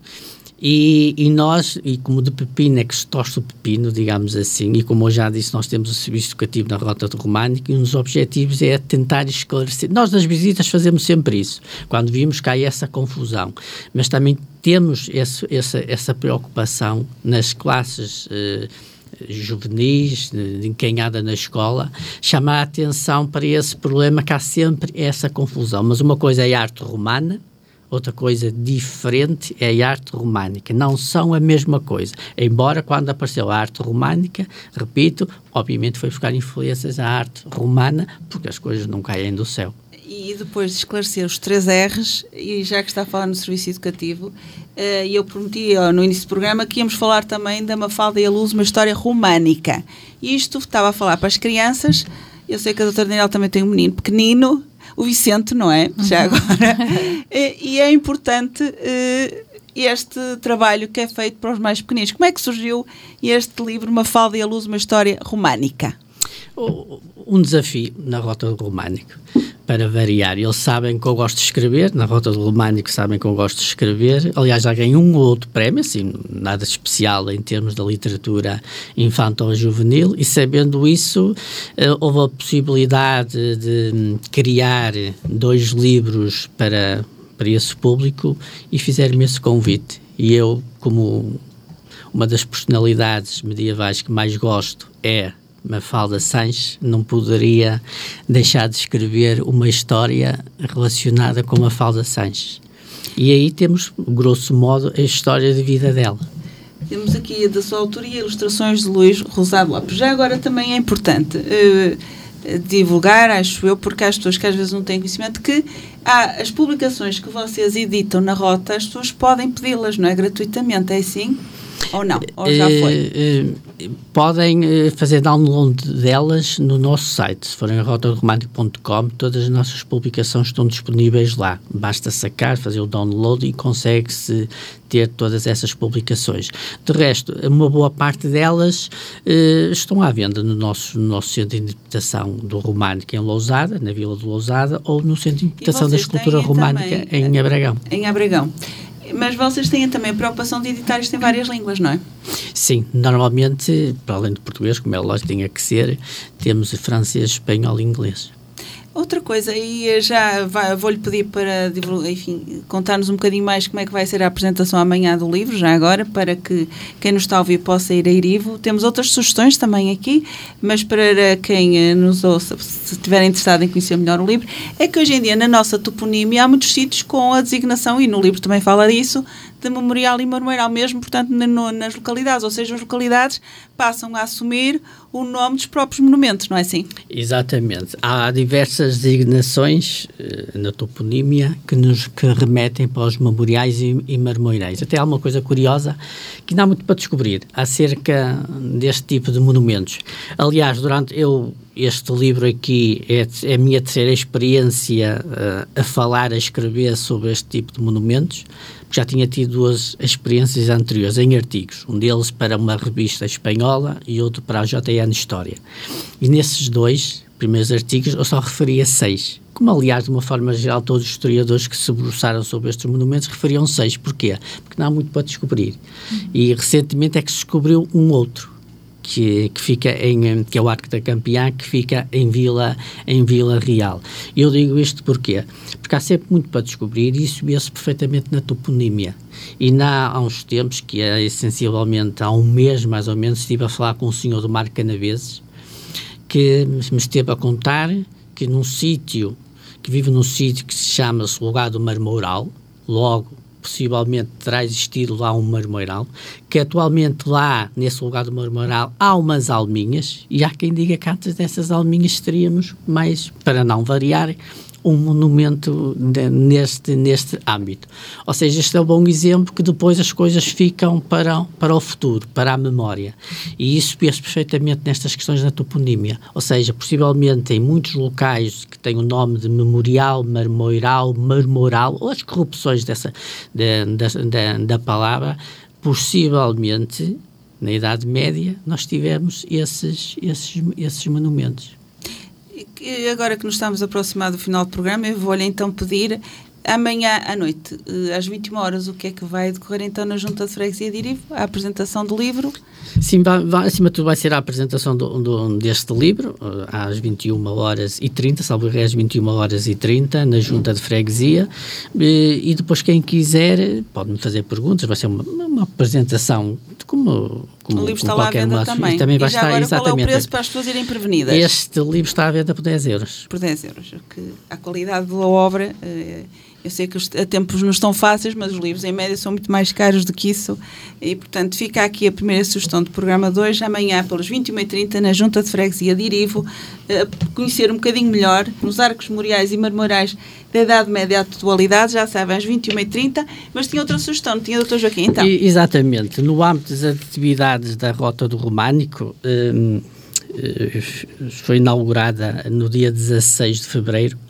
E, e nós, e como de pepino é que se torce o pepino, digamos assim, e como eu já disse, nós temos o serviço educativo na Rota do Românico e um dos objetivos é tentar esclarecer. Nós nas visitas fazemos sempre isso, quando vimos que há essa confusão, mas também temos esse, essa, essa preocupação nas classes eh, juvenis, de quem anda na escola, chamar a atenção para esse problema que há sempre essa confusão. Mas uma coisa é a arte romana, outra coisa diferente é a arte românica. Não são a mesma coisa. Embora quando apareceu a arte românica, repito, obviamente foi buscar influências à arte romana, porque as coisas não caem do céu. E depois de esclarecer os três R's, e já que está a falar no serviço educativo, e uh, eu prometi uh, no início do programa que íamos falar também da Mafalda e a Luz, uma história românica. E isto estava a falar para as crianças. Eu sei que a doutora Daniela também tem um menino pequenino, o Vicente, não é? Já agora. e, e é importante uh, este trabalho que é feito para os mais pequeninos. Como é que surgiu este livro, Mafalda e a Luz, uma história românica? Um desafio na Rota do Românico. para variar. Eles sabem que eu gosto de escrever, na Rota do Românico sabem que eu gosto de escrever. Aliás, já ganhei um ou outro prémio, assim, nada especial em termos da literatura infantil-juvenil, e sabendo isso, uh, houve a possibilidade de criar dois livros para, para esse público e fizeram-me esse convite. E eu, como uma das personalidades medievais que mais gosto é Mafalda Sanches, não poderia deixar de escrever uma história relacionada com Mafalda Sanches. E aí temos, grosso modo, a história de vida dela. Temos aqui da sua autoria ilustrações de Luís Rosado Lopes. Já agora também é importante uh, divulgar, acho eu, porque há as pessoas que às vezes não têm conhecimento, que há as publicações que vocês editam na Rota, as pessoas podem pedi-las, não é? Gratuitamente, é assim? Ou não? Ou já foi? Uh, uh, podem uh, fazer download delas no nosso site. Se forem a rota do românico ponto com, todas as nossas publicações estão disponíveis lá. Basta sacar, fazer o download e consegue-se ter todas essas publicações. De resto, uma boa parte delas uh, estão à venda no nosso, no nosso Centro de Interpretação do Românico em Lousada, na Vila de Lousada, ou no Centro de Interpretação da Escultura Românica também, em Abragão. Em Abragão. Mas vocês têm também a preocupação de editar isto em várias línguas, não é? Sim, normalmente, para além do português, como é lógico, tinha que ser, temos francês, espanhol e inglês. Outra coisa, e já vai, vou-lhe pedir para, enfim, contar-nos um bocadinho mais como é que vai ser a apresentação amanhã do livro, já agora, para que quem nos está a ouvir possa ir a Irivo. Temos outras sugestões também aqui, mas para quem nos ouça, se estiver interessado em conhecer melhor o livro, é que hoje em dia na nossa toponímia há muitos sítios com a designação, e no livro também fala disso, de memorial e marmoral mesmo, portanto, no, nas localidades, ou seja, as localidades passam a assumir o nome dos próprios monumentos, não é assim? Exatamente. Há diversas designações uh, na toponímia que nos que remetem para os memoriais e, e marmorais. Até há uma coisa curiosa que não há muito para descobrir acerca deste tipo de monumentos. Aliás, durante eu... Este livro aqui é, é a minha terceira experiência uh, a falar, a escrever sobre este tipo de monumentos. Já tinha tido duas experiências anteriores em artigos, um deles para uma revista espanhola e outro para a J N História. E nesses dois primeiros artigos eu só referia seis. Como, aliás, de uma forma geral, todos os historiadores que se debruçaram sobre estes monumentos referiam seis. Porquê? Porque não há muito para descobrir. E recentemente é que se descobriu um outro. Que, que fica em, que é o Arco da Campeã, que fica em Vila, em Vila Real. Eu digo isto porquê? Porque há sempre muito para descobrir e isso vê-se perfeitamente na toponímia. E na, há uns tempos, que é essencialmente há um mês mais ou menos, estive a falar com o senhor do Mar Canaveses, que me esteve a contar que num sítio, que vive num sítio que se chama-se Lugar do Marmoral, logo possivelmente terá existido lá um marmoral, que atualmente lá, nesse lugar do marmoral, há umas alminhas, e há quem diga que antes dessas alminhas teríamos mais, para não variar, um monumento de, neste, neste âmbito. Ou seja, este é um bom exemplo que depois as coisas ficam para, para o futuro, para a memória. E isso vê-se perfeitamente nestas questões da toponímia. Ou seja, possivelmente em muitos locais que têm o nome de memorial, marmoral, marmoral, ou as corrupções dessa, de, de, de, da palavra, possivelmente, na Idade Média, nós tivemos esses, esses, esses monumentos. E agora que nos estamos a aproximar do final do programa, eu vou-lhe então pedir, amanhã à noite, às vinte e uma horas, o que é que vai decorrer então na Junta de Freguesia de Irivo? A apresentação do livro? Sim, vai, vai, acima de tudo vai ser a apresentação do, do, deste livro, às vinte e uma horas e trinta, salvo erro, às vinte e uma horas e trinta, na Junta de Freguesia, e, e depois quem quiser pode-me fazer perguntas, vai ser uma, uma apresentação como... Como, o livro está lá à venda uma, também. também vai e já estar, agora exatamente. Qual é o preço para as pessoas irem prevenidas? Este livro está à venda por dez euros. Por dez euros. Que a qualidade da obra, eu sei que os tempos não estão fáceis, mas os livros em média são muito mais caros do que isso e, portanto, fica aqui a primeira sugestão do programa de hoje, amanhã pelas vinte e uma e trinta na Junta de Freguesia de Irivo, conhecer um bocadinho melhor nos arcos memoriais e marmorais da Idade Média à atualidade, já sabem, às vinte e uma e trinta, mas tinha outra sugestão, não tinha, doutor Joaquim, então? E, exatamente, no âmbito das atividades da Rota do Românico, hum, foi inaugurada no dia dezasseis de fevereiro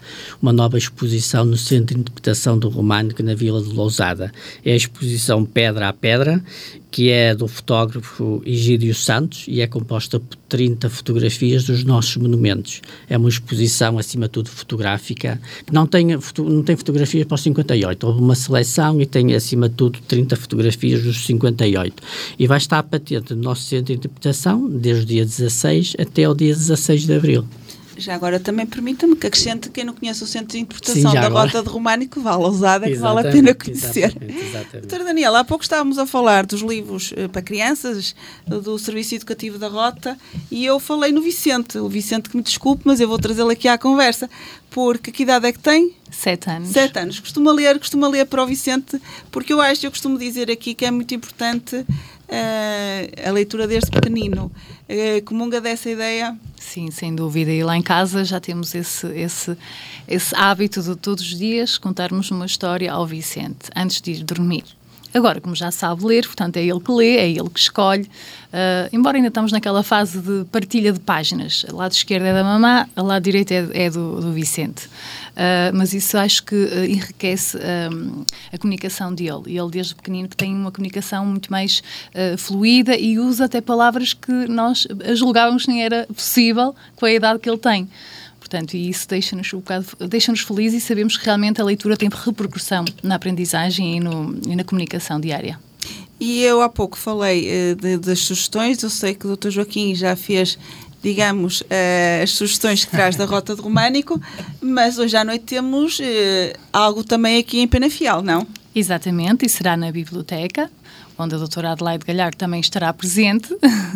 uma nova exposição no Centro de Interpretação do Românico na Vila de Lousada. É a exposição Pedra a Pedra, que é do fotógrafo Egídio Santos e é composta por trinta fotografias dos nossos monumentos. É uma exposição, acima de tudo, fotográfica. Não tem, não tem fotografias para os cinquenta e oito. Houve uma seleção e tem, acima de tudo, trinta fotografias dos cinquenta e oito. E vai estar patente no nosso Centro de Interpretação desde o dia dezasseis até o dia dezasseis de abril. Já agora também permita-me que acrescente quem não conhece o Centro de Interpretação Sim, da agora. Rota de Românico, vá a Lousada, que vale a Exatamente, pena conhecer. Exatamente, exatamente. Doutora Daniela, há pouco estávamos a falar dos livros eh, para crianças, do Serviço Educativo da Rota, e eu falei no Vicente. O Vicente, que me desculpe, mas eu vou trazê-lo aqui à conversa, porque que idade é que tem? Sete anos. Sete anos. Costuma ler, costuma ler para o Vicente, porque eu acho, eu costumo dizer aqui que é muito importante uh, a leitura desde pequenino. Uh, comunga dessa ideia? Sim, sem dúvida. E lá em casa já temos esse, esse, esse hábito de todos os dias contarmos uma história ao Vicente, antes de ir dormir. Agora, como já sabe ler, portanto, é ele que lê, é ele que escolhe, uh, embora ainda estamos naquela fase de partilha de páginas. O lado esquerdo é da mamã, o lado direito é, é do, do Vicente. Uh, mas isso acho que uh, enriquece um, a comunicação dele. E ele, desde pequenino, que tem uma comunicação muito mais uh, fluida e usa até palavras que nós julgávamos que nem era possível com a idade que ele tem. Portanto, e isso deixa-nos um bocado, deixa-nos felizes e sabemos que realmente a leitura tem repercussão na aprendizagem e, no, e na comunicação diária. E eu há pouco falei uh, de, das sugestões, eu sei que o doutor Joaquim já fez, digamos, uh, as sugestões que traz da Rota de Românico, mas hoje à noite temos uh, algo também aqui em Penafiel, não? Exatamente, e será na biblioteca, onde a doutora Adelaide Galhardo também estará presente.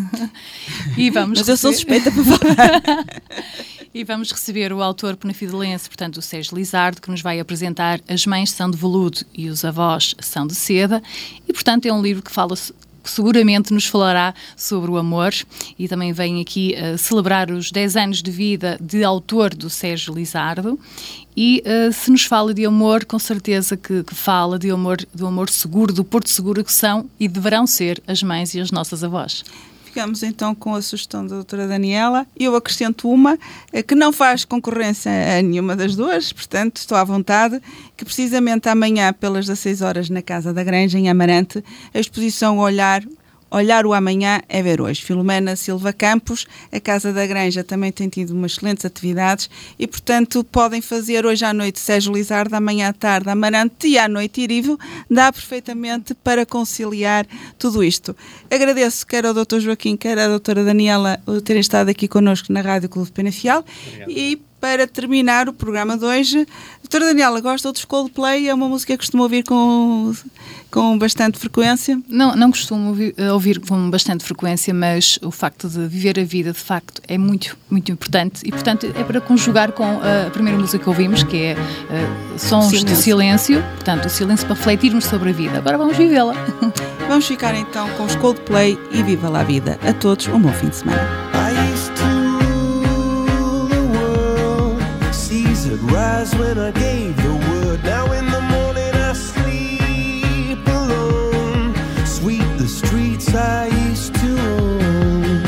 E vamos mas eu sou receber... suspeita para falar. E vamos receber o autor penafidelense, portanto, o Sérgio Lizardo, que nos vai apresentar As Mães São de Veludo e os Avós São de Seda. E, portanto, é um livro que fala... que seguramente nos falará sobre o amor e também vem aqui uh, celebrar os dez anos de vida de autor do Sérgio Lizardo e uh, se nos fala de amor, com certeza que, que fala de amor, do amor seguro, do porto seguro que são e deverão ser as mães e as nossas avós. Ficamos então com a sugestão da doutora Daniela. Eu acrescento uma que não faz concorrência a nenhuma das duas, portanto estou à vontade, que precisamente amanhã pelas dezasseis horas na Casa da Granja, em Amarante, a exposição Olhar... Olhar o Amanhã é Ver Hoje. Filomena Silva Campos, a Casa da Granja também tem tido umas excelentes atividades e, portanto, podem fazer hoje à noite Sérgio Lizardo, amanhã à tarde Amarante e à noite Irivo. Dá perfeitamente para conciliar tudo isto. Agradeço quer ao doutor Joaquim, quer à doutora Daniela terem estado aqui connosco na Rádio Clube de Penafiel. Obrigado. E para terminar o programa de hoje, doutora Daniela, gosta dos Coldplay? É uma música que costuma ouvir com, com bastante frequência? Não, não costumo ouvir, ouvir com bastante frequência, mas o facto de viver a vida, de facto, é muito, muito importante e, portanto, é para conjugar com a primeira música que ouvimos, que é uh, Sons silêncio. de Silêncio, portanto, o silêncio para refletirmos sobre a vida. Agora vamos vivê-la. Vamos ficar então com os Coldplay e viva lá a vida. A todos, um bom fim de semana. Rise when I gave the word. Now in the morning I sleep alone. Sweep the streets I used to own.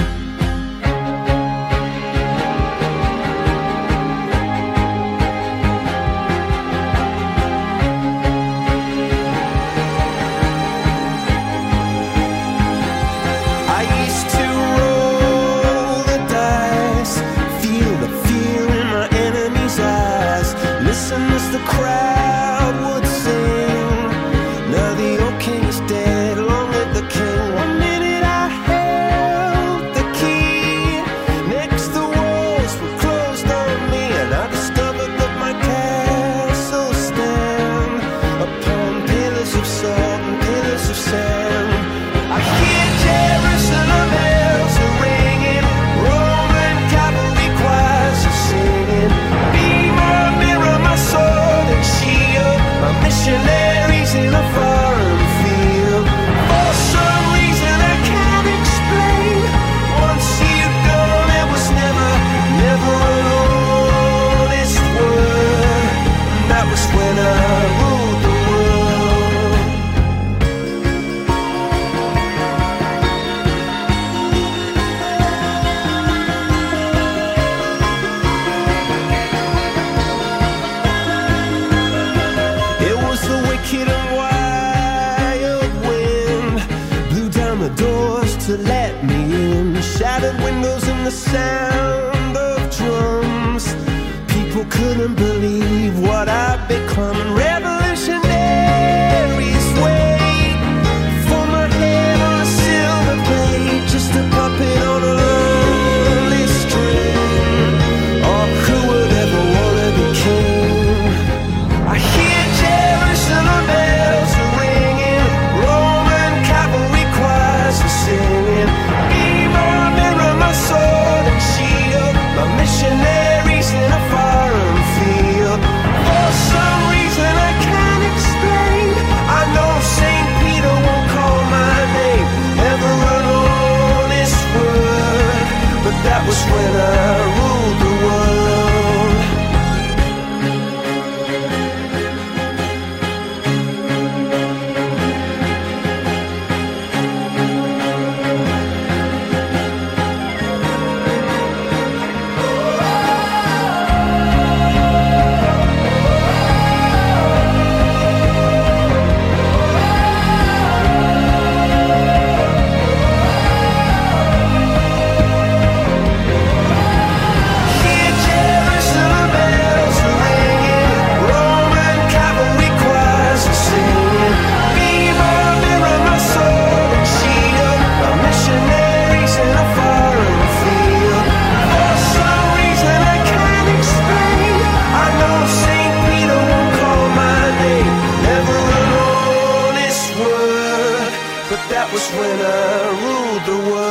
I used to roll the dice, feel the fear in my enemy's eyes. Listen as the crowd would sing. Now the old king is dead, long live the king. One minute I was to let me in. Shattered windows and the sound of drums. People couldn't believe what I'd become. Revolutionaries wait for my head on a silver plate, just a puppet on a lonely string. Oh, who would ever wanna be king? I hear Jerusalem bells are ringing, Roman cavalry choirs are singing. Be my mirror, my sword and shield, my missionaries in a foreign field. For some reason I can't explain, I know Saint Peter won't call my name, ever an honest word, but that was when I ruled the world. Hear Jerusalem bells are ringing, Roman cavalry choirs are singing. Be my mirror, my sword and shield, my missionaries in a foreign field. For some reason I can't explain, I know Saint Peter won't call my name, never an honest word, but that was when I ruled the world.